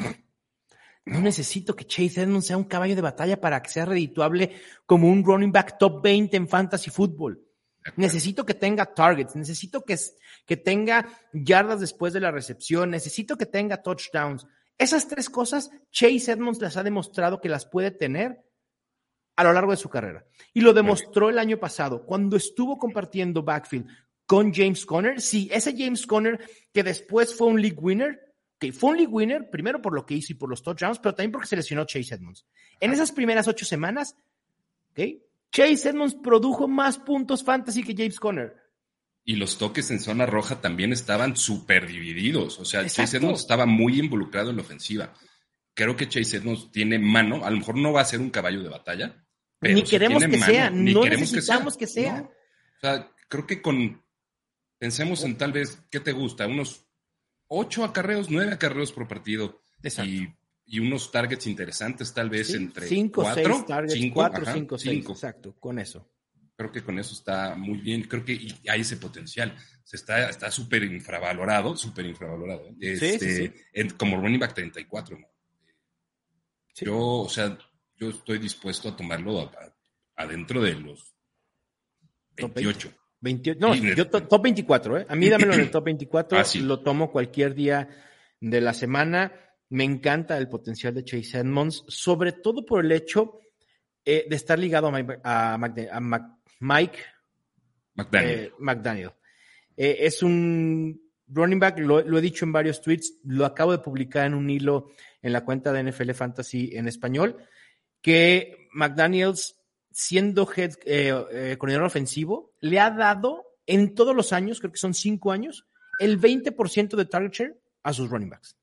No necesito que Chase Edmonds sea un caballo de batalla para que sea redituable como un running back top veinte en fantasy fútbol. Necesito que tenga targets, necesito que, que tenga yardas después de la recepción, necesito que tenga touchdowns. Esas tres cosas, Chase Edmonds las ha demostrado que las puede tener a lo largo de su carrera. Y lo demostró el año pasado, cuando estuvo compartiendo backfield con James Conner. Sí, ese James Conner que después fue un league winner, que fue un league winner, primero por lo que hizo y por los touchdowns, pero también porque se lesionó Chase Edmonds. En esas primeras ocho semanas, ¿okay? Chase Edmonds produjo más puntos fantasy que James Conner. Y los toques en zona roja también estaban súper divididos. O sea, Exacto. Chase Edmonds estaba muy involucrado en la ofensiva. Creo que Chase Edmonds tiene mano. A lo mejor no va a ser un caballo de batalla. Pero ni queremos que mano. sea. Ni no queremos necesitamos que sea. Que sea. No. O sea, creo que con... Pensemos en tal vez, ¿qué te gusta? Unos ocho acarreos, nueve acarreos por partido. Exacto. Y y unos targets interesantes, tal vez sí, entre cinco, cuatro, seis targets, cinco, cuatro, ajá, cinco, seis, cinco. exacto, con eso. Creo que con eso está muy bien, creo que hay ese potencial. Se está está súper infravalorado, súper infravalorado. Este, sí, sí, sí. En, como running back treinta y cuatro, ¿no? Sí. Yo, o sea, yo estoy dispuesto a tomarlo a, a, adentro de los veintiocho. veintiocho no, sí, yo to, top veinticuatro, ¿eh? A mí dámelo en el top veinticuatro, ah, sí. Lo tomo cualquier día de la semana. Me encanta el potencial de Chase Edmonds, sobre todo por el hecho eh, de estar ligado a, Mike, a, Mac, a Mac, Mike McDaniel. Eh, McDaniel. Eh, es un running back, lo, lo he dicho en varios tweets, lo acabo de publicar en un hilo en la cuenta de N F L Fantasy en español, que McDaniels, siendo head, eh, eh, coordinador ofensivo, le ha dado en todos los años, creo que son cinco años, el veinte por ciento de target share a sus running backs.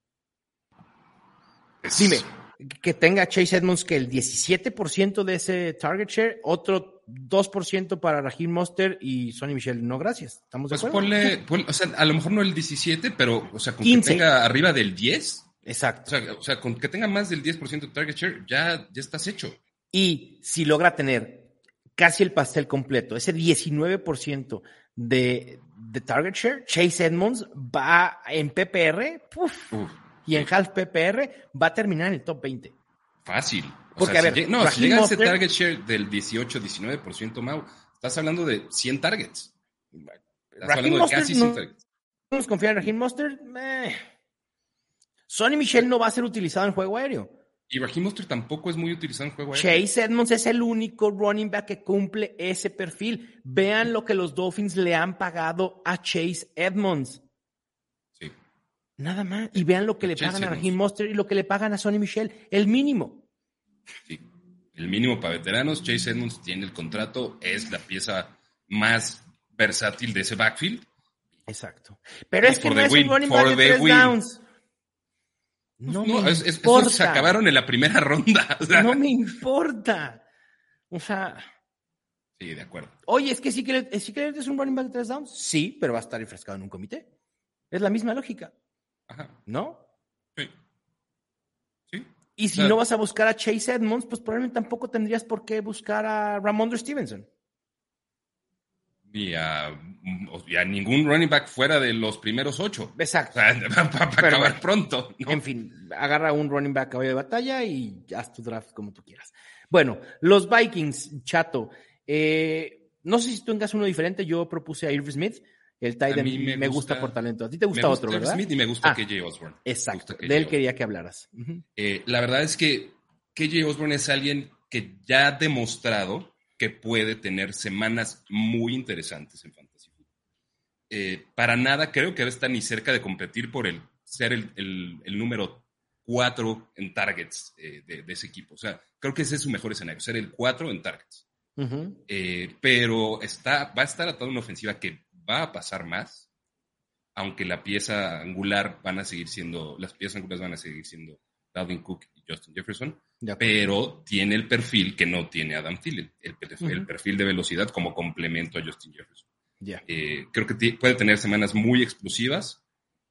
Es... Dime, que tenga Chase Edmonds que el diecisiete por ciento de ese target share, otro dos por ciento para Raheem Mostert y Sonny Michel, no gracias. ¿Estamos de pues acuerdo? Ponle, ponle, o sea, a lo mejor no el diecisiete, pero o sea, con quince. Que tenga arriba del diez. Exacto. O sea, o sea, con que tenga más del diez por ciento de target share, ya, ya estás hecho. Y si logra tener casi el pastel completo, ese diecinueve por ciento de, de target share, Chase Edmonds va en P P R, puf, Uf, y en sí. half P P R va a terminar en el top veinte. Fácil. O Porque, sea, a ver, si llega, no, si llega a ese target share del dieciocho a diecinueve por ciento, Mau, estás hablando de cien targets. Estás Raheem hablando de Mostert casi cien no, targets. ¿No nos confía en Raheem Mostert? Eh. Sonny Michel no va a ser utilizado en juego aéreo. Y Raheem Mostert tampoco es muy utilizado en juego aéreo. Chase Edmonds es el único running back que cumple ese perfil. Vean lo que los Dolphins le han pagado a Chase Edmonds. Sí. Nada más. Y vean lo que le Chase pagan Edmonds. a Raheem Mostert y lo que le pagan a Sonny Michel. El mínimo. Sí. El mínimo para veteranos. Chase Edmonds tiene el contrato. Es la pieza más versátil de ese backfield. Exacto. Pero y es que no es win, un running back de tres win. downs. No, no me es, es, eso se acabaron en la primera ronda. O sea, no me importa. O sea. Sí, de acuerdo. Oye, es que sí que sí que es un running back de tres downs. Sí, pero va a estar enfrascado en un comité. Es la misma lógica. Ajá. ¿No? Sí. Sí. Y si o sea, no vas a buscar a Chase Edmonds, pues probablemente tampoco tendrías por qué buscar a Ramondre Stevenson. Y a, y a ningún running back fuera de los primeros ocho. Exacto. O sea, para, para acabar bueno, pronto, ¿no? En fin, agarra un running back caballo de batalla y haz tu draft como tú quieras. Bueno, los Vikings, Chato. Eh, no sé si tú tengas uno diferente. Yo propuse a Irv Smith. El tight end me, me gusta, gusta por talento. A ti te gusta, me gusta otro, ¿verdad? Smith y me gusta ah, K J Osborne. Exacto. De él Osborne. Quería que hablaras. Uh-huh. Eh, la verdad es que K J Osborne es alguien que ya ha demostrado que puede tener semanas muy interesantes en Fantasy Football. Eh, para nada creo que está ni cerca de competir por el ser el, el, el número cuatro en targets eh, de, de ese equipo. O sea, creo que ese es su mejor escenario, ser el cuatro en targets. Uh-huh. Eh, pero está, va a estar atado a una ofensiva que va a pasar más, aunque la pieza angular van a seguir siendo, las piezas angulares van a seguir siendo Dalvin Cook y Justin Jefferson, pero tiene el perfil que no tiene Adam Thielen, el, el, uh-huh. el perfil de velocidad como complemento a Justin Jefferson. Yeah. Eh, creo que t- puede tener semanas muy explosivas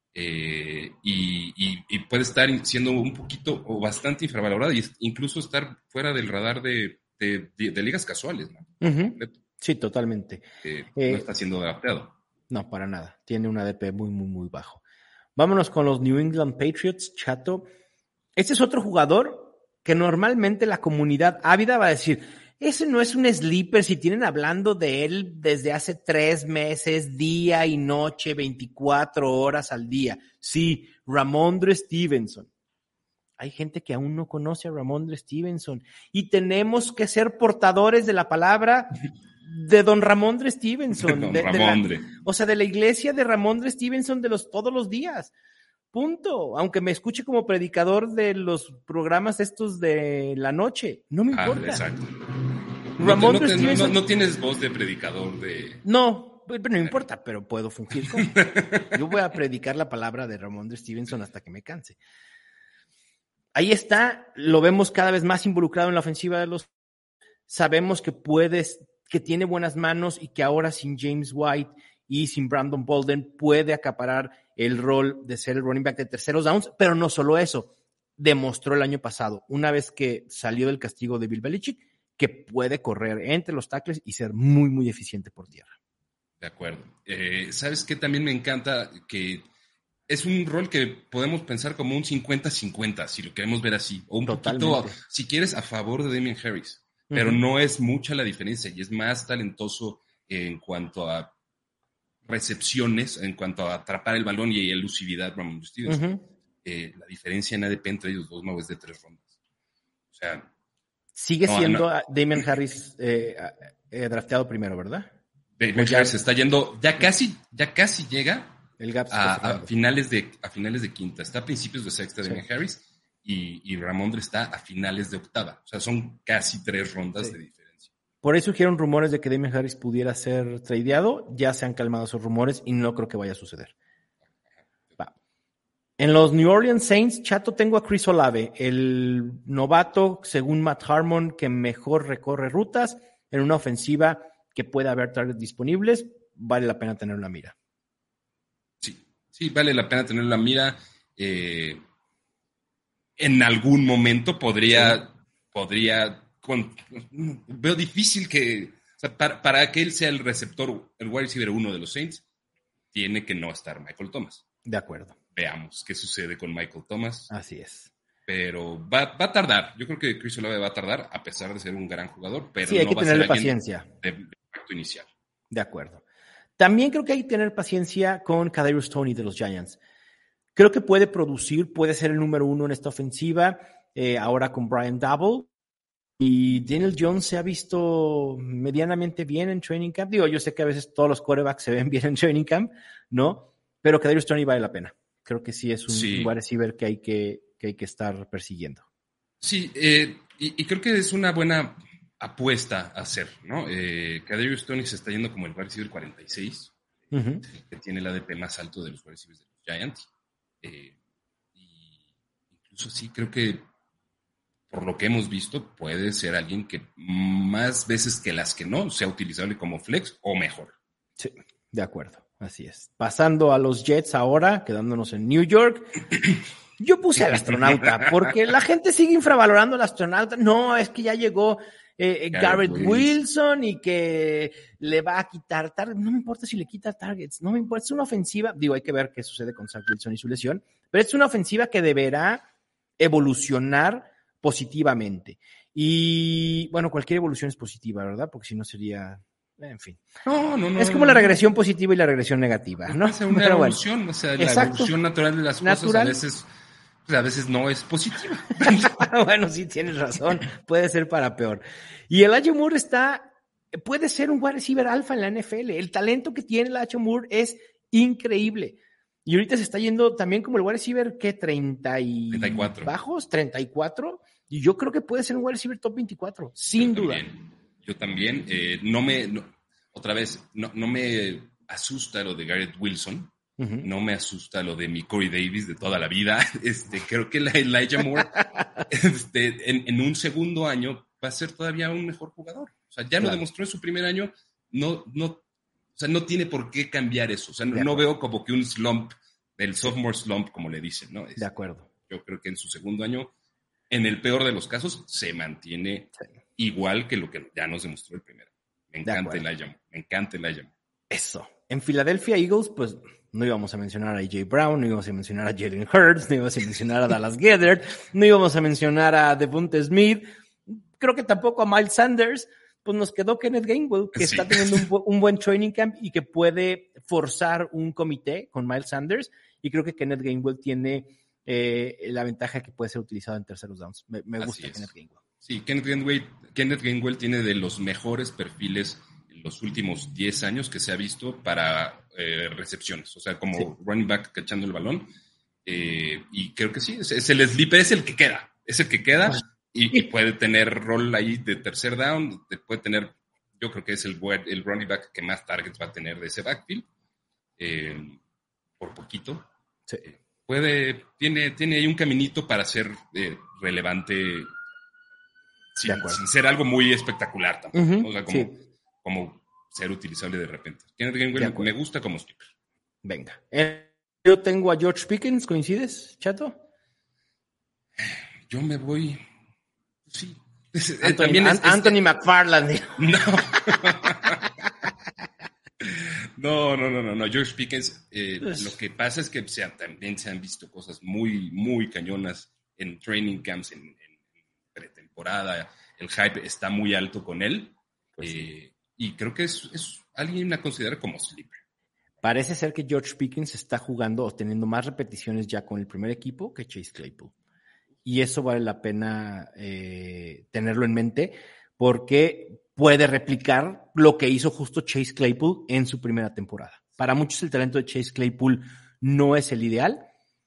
eh, y, y, y puede estar siendo un poquito o bastante infravalorada y incluso estar fuera del radar de, de, de, de ligas casuales, ¿no? Uh-huh. Sí, totalmente. Eh, eh, no está siendo adaptado. No, para nada. Tiene un A D P muy, muy, muy bajo. Vámonos con los New England Patriots, Chato. Este es otro jugador que normalmente la comunidad ávida va a decir, ese no es un sleeper si tienen hablando de él desde hace tres meses, día y noche, veinticuatro horas al día. Sí, Ramondre Stevenson. Hay gente que aún no conoce a Ramondre Stevenson y tenemos que ser portadores de la palabra de don Ramondre Stevenson. Don de, Ramondre. De la, o sea, de la iglesia de Ramondre Stevenson de los todos los días. Punto. Aunque me escuche como predicador de los programas estos de la noche. No me importa. Ah, exacto. Ramondre no, te, no, te, Stevenson. No, no tienes voz de predicador de... No, pero no importa, pero puedo fungir como. Yo voy a predicar la palabra de Ramondre Stevenson hasta que me canse. Ahí está, lo vemos cada vez más involucrado en la ofensiva de los... Sabemos que puedes, que tiene buenas manos y que ahora sin James White y sin Brandon Bolden puede acaparar el rol de ser el running back de terceros downs, pero no solo eso. demostró el año pasado, una vez que salió del castigo de Bill Belichick, que puede correr entre los tackles y ser muy, muy eficiente por tierra. De acuerdo. Eh, ¿Sabes qué? También me encanta que es un rol que podemos pensar como un cincuenta cincuenta, si lo queremos ver así. O un Totalmente. poquito, si quieres, a favor de Damien Harris. Pero uh-huh. no es mucha la diferencia y es más talentoso en cuanto a recepciones, en cuanto a atrapar el balón y elusividad, Ramondre Stevenson. Uh-huh. Eh, la diferencia en A D P entre ellos dos no es de tres rondas. O sea... Sigue no, siendo no. Damien Harris eh, eh, drafteado primero, ¿verdad? Damien ya... Harris está yendo, ya casi, ya casi llega el gap a, a, finales de, a finales de quinta. Está a principios de sexta sí. Damien Harris y, y Ramondre está a finales de octava. O sea, son casi tres rondas sí. de diferencia. Por ahí surgieron rumores de que Damien Harris pudiera ser tradeado. Ya se han calmado esos rumores y no creo que vaya a suceder. Va. En los New Orleans Saints, chato, tengo a Chris Olave, el novato, según Matt Harmon, que mejor recorre rutas en una ofensiva que pueda haber targets disponibles. Vale la pena tener la mira. Sí, sí, vale la pena tener la mira. Eh, en algún momento podría, sí. podría, con, veo difícil que, o sea, para, para que él sea el receptor, el wide receiver uno de los Saints, tiene que no estar Michael Thomas. De acuerdo. Veamos qué sucede con Michael Thomas. Así es. Pero va, va a tardar. Yo creo que Chris Olave va a tardar, a pesar de ser un gran jugador, pero sí, hay no que va tenerle a ser paciencia. De, de impacto inicial. De acuerdo. También creo que hay que tener paciencia con Kadarius Toney de los Giants. Creo que puede producir, puede ser el número uno en esta ofensiva, eh, ahora con Brian Dabble. Y Daniel Jones se ha visto medianamente bien en training camp. Digo, yo sé que a veces todos los quarterbacks se ven bien en training camp, ¿no? Pero Kadarius Toney vale la pena. Creo que sí es un sí. wide receiver que hay que, que hay que estar persiguiendo. Sí, eh, y, y creo que es una buena apuesta a hacer, ¿no? Eh, Kadarius Toney se está yendo como el wide receiver cuarenta y seis, uh-huh. que tiene el A D P más alto de los wide receivers de los Giants. Eh, y incluso sí, creo que por lo que hemos visto, puede ser alguien que más veces que las que no sea utilizable como flex o mejor. Sí, de acuerdo, así es. Pasando a los Jets ahora, quedándonos en New York, yo puse al astronauta, porque la gente sigue infravalorando al astronauta. No, es que ya llegó eh, Garrett Wilson. Wilson y que le va a quitar targets. No me importa si le quita targets, no me importa, es una ofensiva. Digo, hay que ver qué sucede con Zach Wilson y su lesión, pero es una ofensiva que deberá evolucionar positivamente. Y bueno, cualquier evolución es positiva, ¿verdad? Porque si no sería, en fin. No, no, no. Es como no, la no. regresión positiva y la regresión negativa, ¿no? Es una Pero evolución, bueno. o sea, la Exacto. evolución natural de las cosas natural. a veces, pues, a veces no es positiva. Bueno, sí, tienes razón. Puede ser para peor. Y el Elijah Moore está, puede ser un wide receiver alfa en la N F L. El talento que tiene el Elijah Moore es increíble. Y ahorita se está yendo también como el wide receiver, ¿qué? treinta y treinta y cuatro bajos, treinta y cuatro. Y yo creo que puede ser un wide receiver top veinticuatro, sin yo duda. También. Yo también. Eh, no me, no, otra vez, no, no me asusta lo de Garrett Wilson. Uh-huh. No me asusta lo de mi Corey Davis de toda la vida. Este, creo que la Elijah Moore este, en, en un segundo año va a ser todavía un mejor jugador. O sea, ya claro. lo demostró en su primer año. No, no, o sea, no tiene por qué cambiar eso. O sea, no, no veo como que un slump, el sophomore slump, como le dicen, ¿no? Es, de acuerdo. Yo creo que en su segundo año, en el peor de los casos, se mantiene sí. igual que lo que ya nos demostró el primero. Me encanta el Elijah Moore. Me encanta el Elijah Moore. Eso. En Philadelphia Eagles, pues no íbamos a mencionar a A J Brown, no íbamos a mencionar a Jalen Hurts, no íbamos a mencionar a Dallas Goedert, no íbamos a mencionar a Devonta Smith, creo que tampoco a Miles Sanders. Pues nos quedó Kenneth Gainwell, que sí. está teniendo un, un buen training camp y que puede forzar un comité con Miles Sanders. Y creo que Kenneth Gainwell tiene eh, la ventaja que puede ser utilizado en terceros downs. Me, me gusta es. Kenneth Gainwell. Sí, Kenneth Gainwell, Kenneth Gainwell tiene de los mejores perfiles en los últimos diez años que se ha visto para eh, recepciones. O sea, como sí. running back cachando el balón. Eh, y creo que sí, es, es el sleeper, es el que queda. Es el que queda. Pues, Y, y puede tener rol ahí de tercer down, puede tener, yo creo que es el, el running back que más targets va a tener de ese backfield, eh, por poquito. Sí. Puede, tiene, tiene ahí un caminito para ser eh, relevante sin, sin ser algo muy espectacular tampoco, uh-huh. o sea, como, sí. como ser utilizable de repente. Kenneth Gainwell me gusta como sleeper. Venga. Eh, yo tengo a George Pickens, ¿coincides, Chato? Yo me voy... Sí. Anthony, También es, Anthony este... McFarland. No. No, no, no, no, no. George Pickens, eh, lo que pasa es que se ha, también se han visto cosas muy, muy cañonas en training camps, en, en pretemporada. El hype está muy alto con él. Pues eh, sí. Y creo que es, es alguien a considerar como sleeper. Parece ser que George Pickens está jugando o teniendo más repeticiones ya con el primer equipo que Chase Claypool. Y eso vale la pena eh, tenerlo en mente porque puede replicar lo que hizo justo Chase Claypool en su primera temporada. Para muchos el talento de Chase Claypool no es el ideal.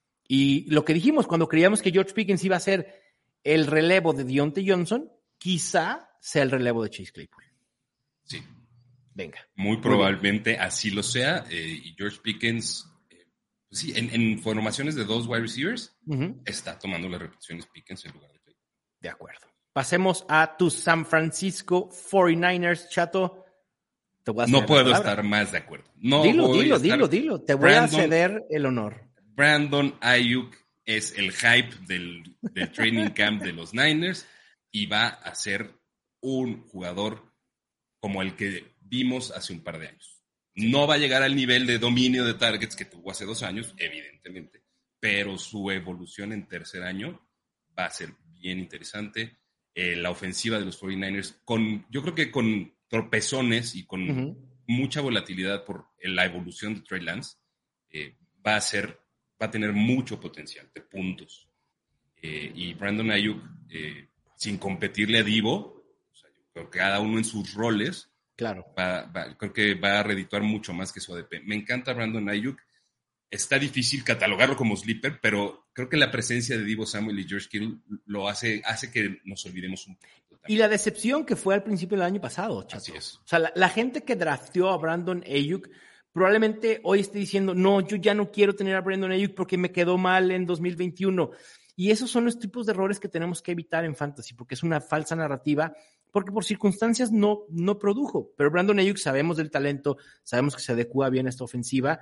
Y lo que dijimos cuando creíamos que George Pickens iba a ser el relevo de Diontae Johnson, quizá sea el relevo de Chase Claypool. Sí. Venga. Muy probablemente así lo sea. Eh, y George Pickens, eh, pues sí, en, en formaciones de dos wide receivers, uh-huh. está tomando las repeticiones Pickens en lugar de Claypool. De acuerdo. Pasemos a tus San Francisco cuarenta y nueve ers, Chato. Te voy a no puedo estar más de acuerdo. No dilo, voy dilo, a estar... dilo, dilo. Te voy Brandon, a ceder el honor. Brandon Aiyuk es el hype del, del training camp de los Niners y va a ser un jugador como el que vimos hace un par de años. No va a llegar al nivel de dominio de targets que tuvo hace dos años, evidentemente, pero su evolución en tercer año va a ser bien interesante. Eh, la ofensiva de los cuarenta y nueve ers, con, yo creo que con tropezones y con uh-huh. mucha volatilidad por la evolución de Trey Lance, eh, va a ser, va a tener mucho potencial de puntos. Eh, y Brandon Aiyuk, eh, sin competirle a Divo, o sea, yo creo que cada uno en sus roles, claro. va, va, creo que va a redituar mucho más que su A D P. Me encanta Brandon Aiyuk. Está difícil catalogarlo como sleeper, pero creo que la presencia de Divo Samuel y George Kittle lo hace, hace que nos olvidemos un poquito. Y la decepción que fue al principio del año pasado, Chato. Así es. O sea, la, la gente que drafteó a Brandon Aiyuk probablemente hoy esté diciendo, no, yo ya no quiero tener a Brandon Aiyuk porque me quedó mal en dos mil veintiuno. Y esos son los tipos de errores que tenemos que evitar en fantasy, porque es una falsa narrativa, porque por circunstancias no, no produjo. Pero Brandon Aiyuk sabemos del talento, sabemos que se adecua bien a esta ofensiva,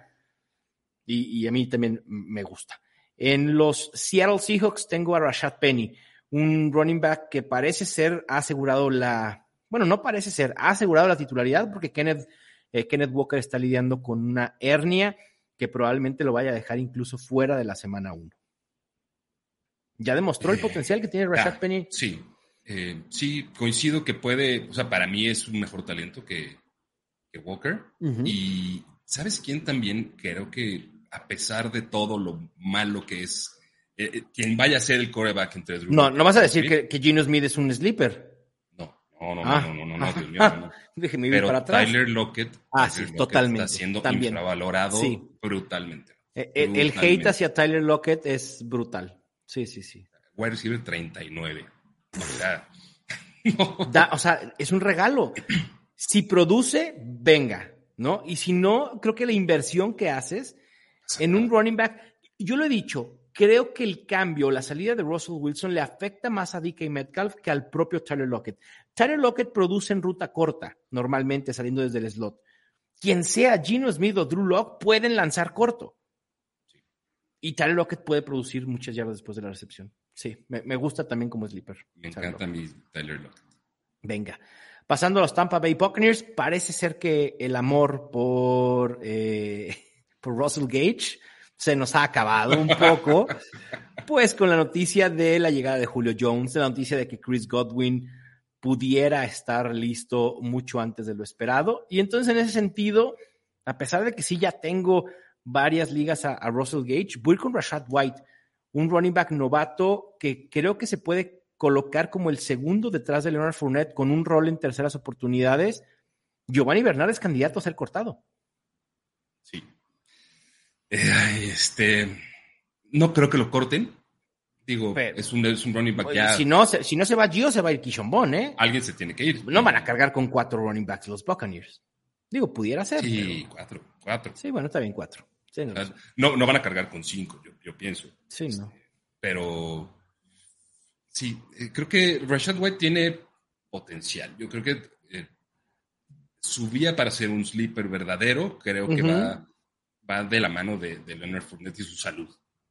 y, y a mí también me gusta. En los Seattle Seahawks tengo a Rashad Penny, un running back que parece ser, ha asegurado la, bueno, no parece ser, ha asegurado la titularidad porque Kenneth, eh, Kenneth Walker está lidiando con una hernia que probablemente lo vaya a dejar incluso fuera de la semana uno. ¿Ya demostró el eh, potencial que tiene Rashad ah, Penny? Sí, eh, sí, coincido que puede, o sea, para mí es un mejor talento que, que Walker. Uh-huh. Y ¿sabes quién también? Creo que a pesar de todo lo malo que es, eh, quien vaya a ser el quarterback entre Drew No, no vas a decir que, que Geno Smith es un sleeper. No, no, no, ah, no, no, no, no, ah, Dios mío, no, no. Déjeme ir Pero para atrás. Tyler Lockett, ah, Tyler sí, Lockett totalmente, está siendo también. infravalorado sí. brutalmente. El, brutalmente. El hate hacia Tyler Lockett es brutal. Sí, sí, sí. Wide receiver treinta y nueve. O sea, no. da, o sea, es un regalo. Si produce, venga, ¿no? Y si no, creo que la inversión que haces en un running back, yo lo he dicho, creo que el cambio, la salida de Russell Wilson le afecta más a D K Metcalf que al propio Tyler Lockett. Tyler Lockett produce en ruta corta, normalmente saliendo desde el slot. Quien sea Geno Smith o Drew Lock pueden lanzar corto. Y Tyler Lockett puede producir muchas yardas después de la recepción. Sí, me, me gusta también como sleeper. Me encanta mi Tyler Lockett. Venga. Pasando a los Tampa Bay Buccaneers, parece ser que el amor por, eh, por Russell Gage se nos ha acabado un poco, pues con la noticia de la llegada de Julio Jones, de la noticia de que Chris Godwin pudiera estar listo mucho antes de lo esperado. Y entonces, en ese sentido, a pesar de que sí ya tengo varias ligas a, a Russell Gage, voy con Rashad White, un running back novato que creo que se puede colocar como el segundo detrás de Leonard Fournette con un rol en terceras oportunidades. Giovanni Bernard es candidato a ser cortado. Sí. Eh, este, no creo que lo corten. Digo, pero, es, un, es un running back ya. Si no, si no se va Gio, se va a ir Keyshawn Vaughn, ¿eh? Alguien se tiene que ir. No van a cargar con cuatro running backs los Buccaneers. Digo, pudiera ser. Sí, pero... cuatro, cuatro. Sí, bueno, está bien, cuatro. Sí, no, no, no van a cargar con cinco, yo, yo pienso. Sí, este, no. Pero sí, eh, creo que Rashad White tiene potencial. Yo creo que eh, su vía para ser un sleeper verdadero, creo que uh-huh. va, va de la mano de, de Leonard Fournette y su salud.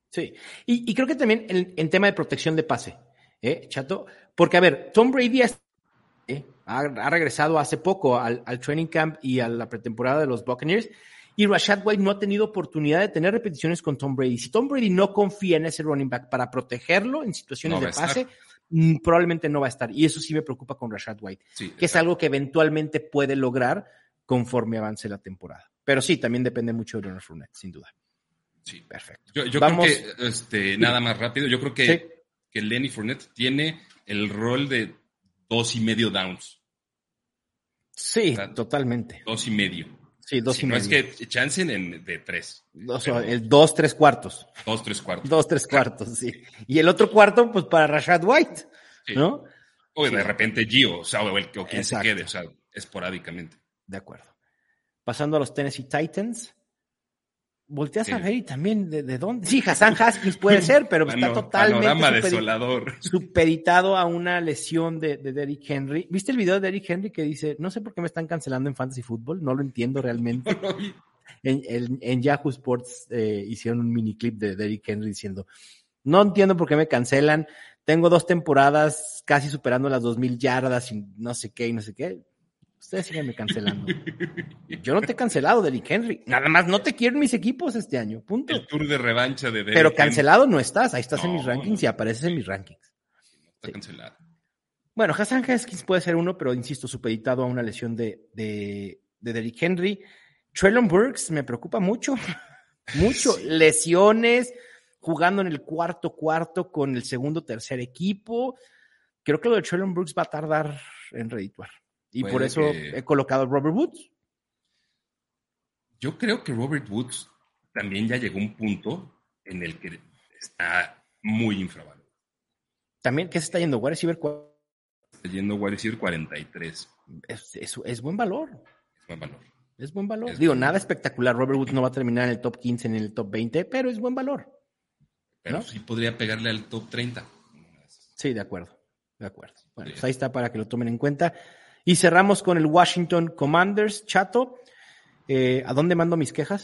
Sí, y, y creo que también en, en tema de protección de pase, ¿eh, Chato? Porque, a ver, Tom Brady ha, ¿eh? ha, ha regresado hace poco al, al training camp y a la pretemporada de los Buccaneers, y Rachaad White no ha tenido oportunidad de tener repeticiones con Tom Brady. Si Tom Brady no confía en ese running back para protegerlo en situaciones no de pase, mm, probablemente no va a estar. Y eso sí me preocupa con Rachaad White, sí, que exacto. es algo que eventualmente puede lograr conforme avance la temporada. Pero sí, también depende mucho de Leonard Fournette, sin duda. Sí, perfecto. Yo, yo creo que, este, nada más rápido, yo creo que, sí. que Lenny Fournette tiene el rol de dos y medio downs. Sí, o sea, totalmente. Dos y medio. Sí, dos sí, y no medio. es que chancen en de tres. O sea, el dos, tres cuartos. Dos, tres cuartos. Dos, tres cuartos, sí. Y el otro cuarto, pues para Rachaad White, sí. ¿no? O de sí. repente Gio, o sea, o, el, o quien Exacto. se quede, o sea, esporádicamente. De acuerdo. Pasando a los Tennessee Titans. Volteas sí. a ver y también de, de dónde. Sí, Hassan Haskins puede ser, pero Pano, está totalmente panorama superi- desolador. supeditado a una lesión de, de Derrick Henry. ¿Viste el video de Derrick Henry que dice, no sé por qué me están cancelando en Fantasy Football? No lo entiendo realmente. en, en, en Yahoo Sports eh, hicieron un mini clip de Derrick Henry diciendo, no entiendo por qué me cancelan. Tengo dos temporadas casi superando las dos mil yardas y no sé qué y no sé qué. Ustedes síganme cancelando. Yo no te he cancelado, Derrick Henry. Nada más no te quiero en mis equipos este año. Punto. El tour de revancha de Derrick Pero cancelado Henry. no estás. Ahí estás no, en mis rankings y apareces en mis rankings. No está sí. cancelado. Bueno, Hassan Haskins puede ser uno, pero insisto, supeditado a una lesión de, de, de Derrick Henry. Treylon Burks me preocupa mucho. mucho. Sí. Lesiones, jugando en el cuarto cuarto con el segundo tercer equipo. Creo que lo de Treylon Burks va a tardar en redituar. Y Puede por eso que... he colocado a Robert Woods. Yo creo que Robert Woods también ya llegó a un punto en el que está muy infravalorado. ¿También qué se está yendo? ¿Wide receiver? Está yendo wide receiver cuarenta y tres. Es, es, es buen valor. Es buen valor. Es buen valor. Es Digo, buen nada valor. espectacular. Robert Woods no va a terminar en el top quince, ni en el top veinte, pero es buen valor. Pero ¿no? sí podría pegarle al top treinta. Sí, de acuerdo. De acuerdo. Bueno, pues ahí está para que lo tomen en cuenta. Y cerramos con el Washington Commanders. Chato, eh, ¿a dónde mando mis quejas?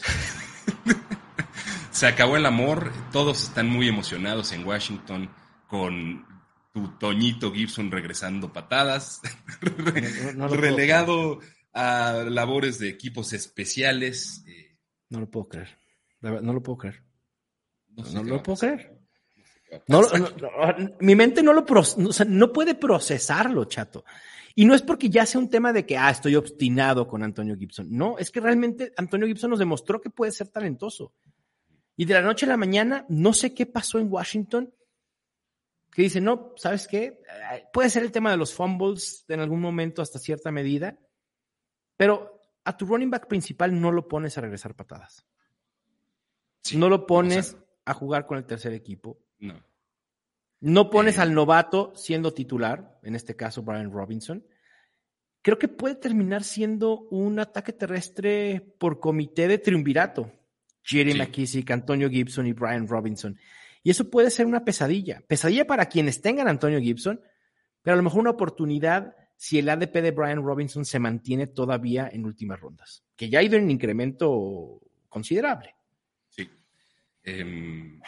Se acabó el amor, todos están muy emocionados en Washington con tu Toñito Gibson regresando patadas, no, no, no relegado a labores de equipos especiales. Eh, no lo puedo creer, no lo puedo creer. No, sé no lo puedo pasar. creer. No, no, no, mi mente no lo pro, no, o sea, no puede procesarlo, Chato. Y no es porque ya sea un tema de que, ah, estoy obstinado con Antonio Gibson. No, es que realmente Antonio Gibson nos demostró que puede ser talentoso. Y de la noche a la mañana, no sé qué pasó en Washington, que dice, no, ¿sabes qué? Puede ser el tema de los fumbles en algún momento hasta cierta medida, pero a tu running back principal no lo pones a regresar patadas. Sí, no lo pones o sea, a jugar con el tercer equipo. No. No pones eh, al novato siendo titular, en este caso Brian Robinson. Creo que puede terminar siendo un ataque terrestre por comité de triunvirato. Jerry sí. McKissick, Antonio Gibson y Brian Robinson. Y eso puede ser una pesadilla. Pesadilla para quienes tengan a Antonio Gibson, pero a lo mejor una oportunidad si el A D P de Brian Robinson se mantiene todavía en últimas rondas, que ya ha ido en un incremento considerable. Sí. Eh...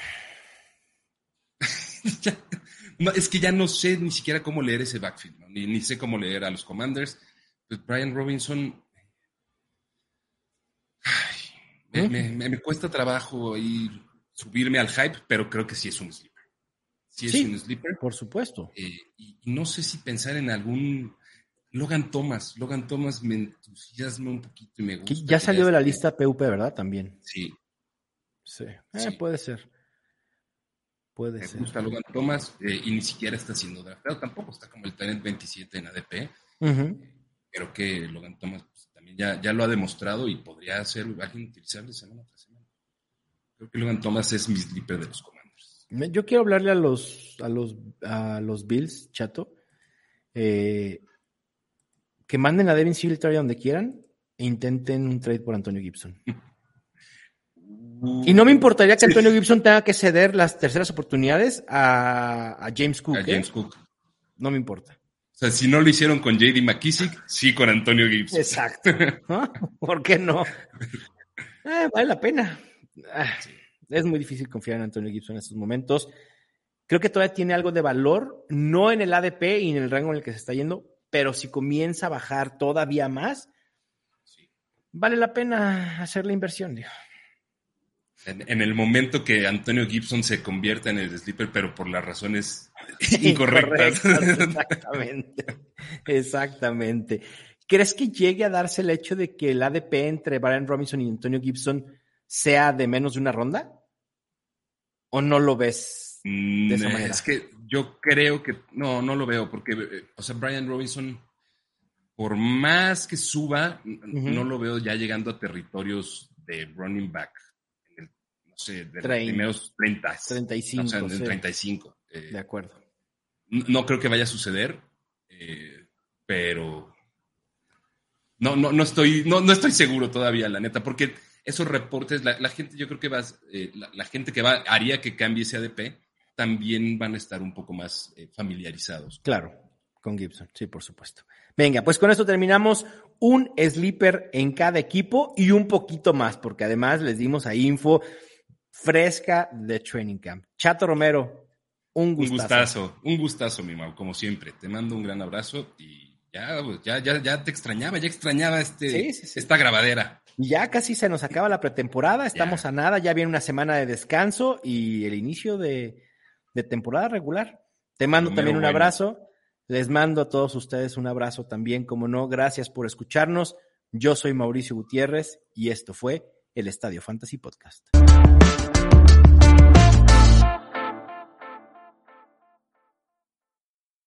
ya, no, es que ya no sé ni siquiera cómo leer ese backfield, ¿no? ni, ni sé cómo leer a los Commanders. Pues Brian Robinson, ay, me, me, me, me cuesta trabajo ir, subirme al hype, pero creo que sí es un sleeper. Sí es sí, un sleeper. Por supuesto. Eh, y, y no sé si pensar en algún Logan Thomas. Logan Thomas me entusiasma un poquito y me gusta. Que ya salió ya de la lista P U P, ¿verdad? También. Sí. Sí, eh, sí. puede ser. Puede me ser. gusta Logan Thomas eh, y ni siquiera está siendo drafteado. Tampoco está como el Talent veintisiete en A D P. Uh-huh. Creo que Logan Thomas pues, también ya, ya lo ha demostrado y podría ser alguien utilizable semana tras semana. Creo que Logan Thomas es mi sleeper de los Commanders. Yo quiero hablarle a los, a los, a los Bills, Chato, eh, que manden a Devin Singletary donde quieran e intenten un trade por Antonio Gibson. Y no me importaría que Antonio Gibson tenga que ceder las terceras oportunidades a, a James Cook. A James ¿eh? Cook. No me importa. O sea, si no lo hicieron con J D McKissick, sí con Antonio Gibson. Exacto. ¿No? ¿Por qué no? Eh, vale la pena. Ah, Es muy difícil confiar en Antonio Gibson en estos momentos. Creo que todavía tiene algo de valor, no en el A D P y en el rango en el que se está yendo, pero si comienza a bajar todavía más, sí, vale la pena hacer la inversión, digo. En, en el momento que Antonio Gibson se convierta en el sleeper, pero por las razones incorrectas. incorrectas exactamente. Exactamente. ¿Crees que llegue a darse el hecho de que el A D P entre Brian Robinson y Antonio Gibson sea de menos de una ronda? ¿O no lo ves de esa manera? Es que yo creo que no, no lo veo, porque, o sea, Brian Robinson, por más que suba, uh-huh. no lo veo ya llegando a territorios de running back. No sé, de los primeros treinta. treinta y cinco. O sea, en sí. treinta y cinco. Eh, de acuerdo. No, no creo que vaya a suceder, eh, pero no, no, no, estoy, no, no estoy seguro todavía, la neta, porque esos reportes, la, la gente, yo creo que va, eh, la, la gente que va, haría que cambie ese A D P, también van a estar un poco más eh, familiarizados. Claro, con Gibson, sí, por supuesto. Venga, pues con esto terminamos un sleeper en cada equipo y un poquito más, porque además les dimos ahí info fresca de Training Camp. Chato Romero, un gustazo. Un gustazo, un gustazo, mi Mau, como siempre. Te mando un gran abrazo y ya, ya, ya, ya te extrañaba, ya extrañaba este, sí, sí, sí. esta grabadera. Ya casi se nos acaba la pretemporada, estamos ya. a nada, ya viene una semana de descanso y el inicio de, de temporada regular. Te mando también un bueno. abrazo, les mando a todos ustedes un abrazo también, como no, gracias por escucharnos. Yo soy Mauricio Gutiérrez y esto fue el Estadio Fantasy Podcast.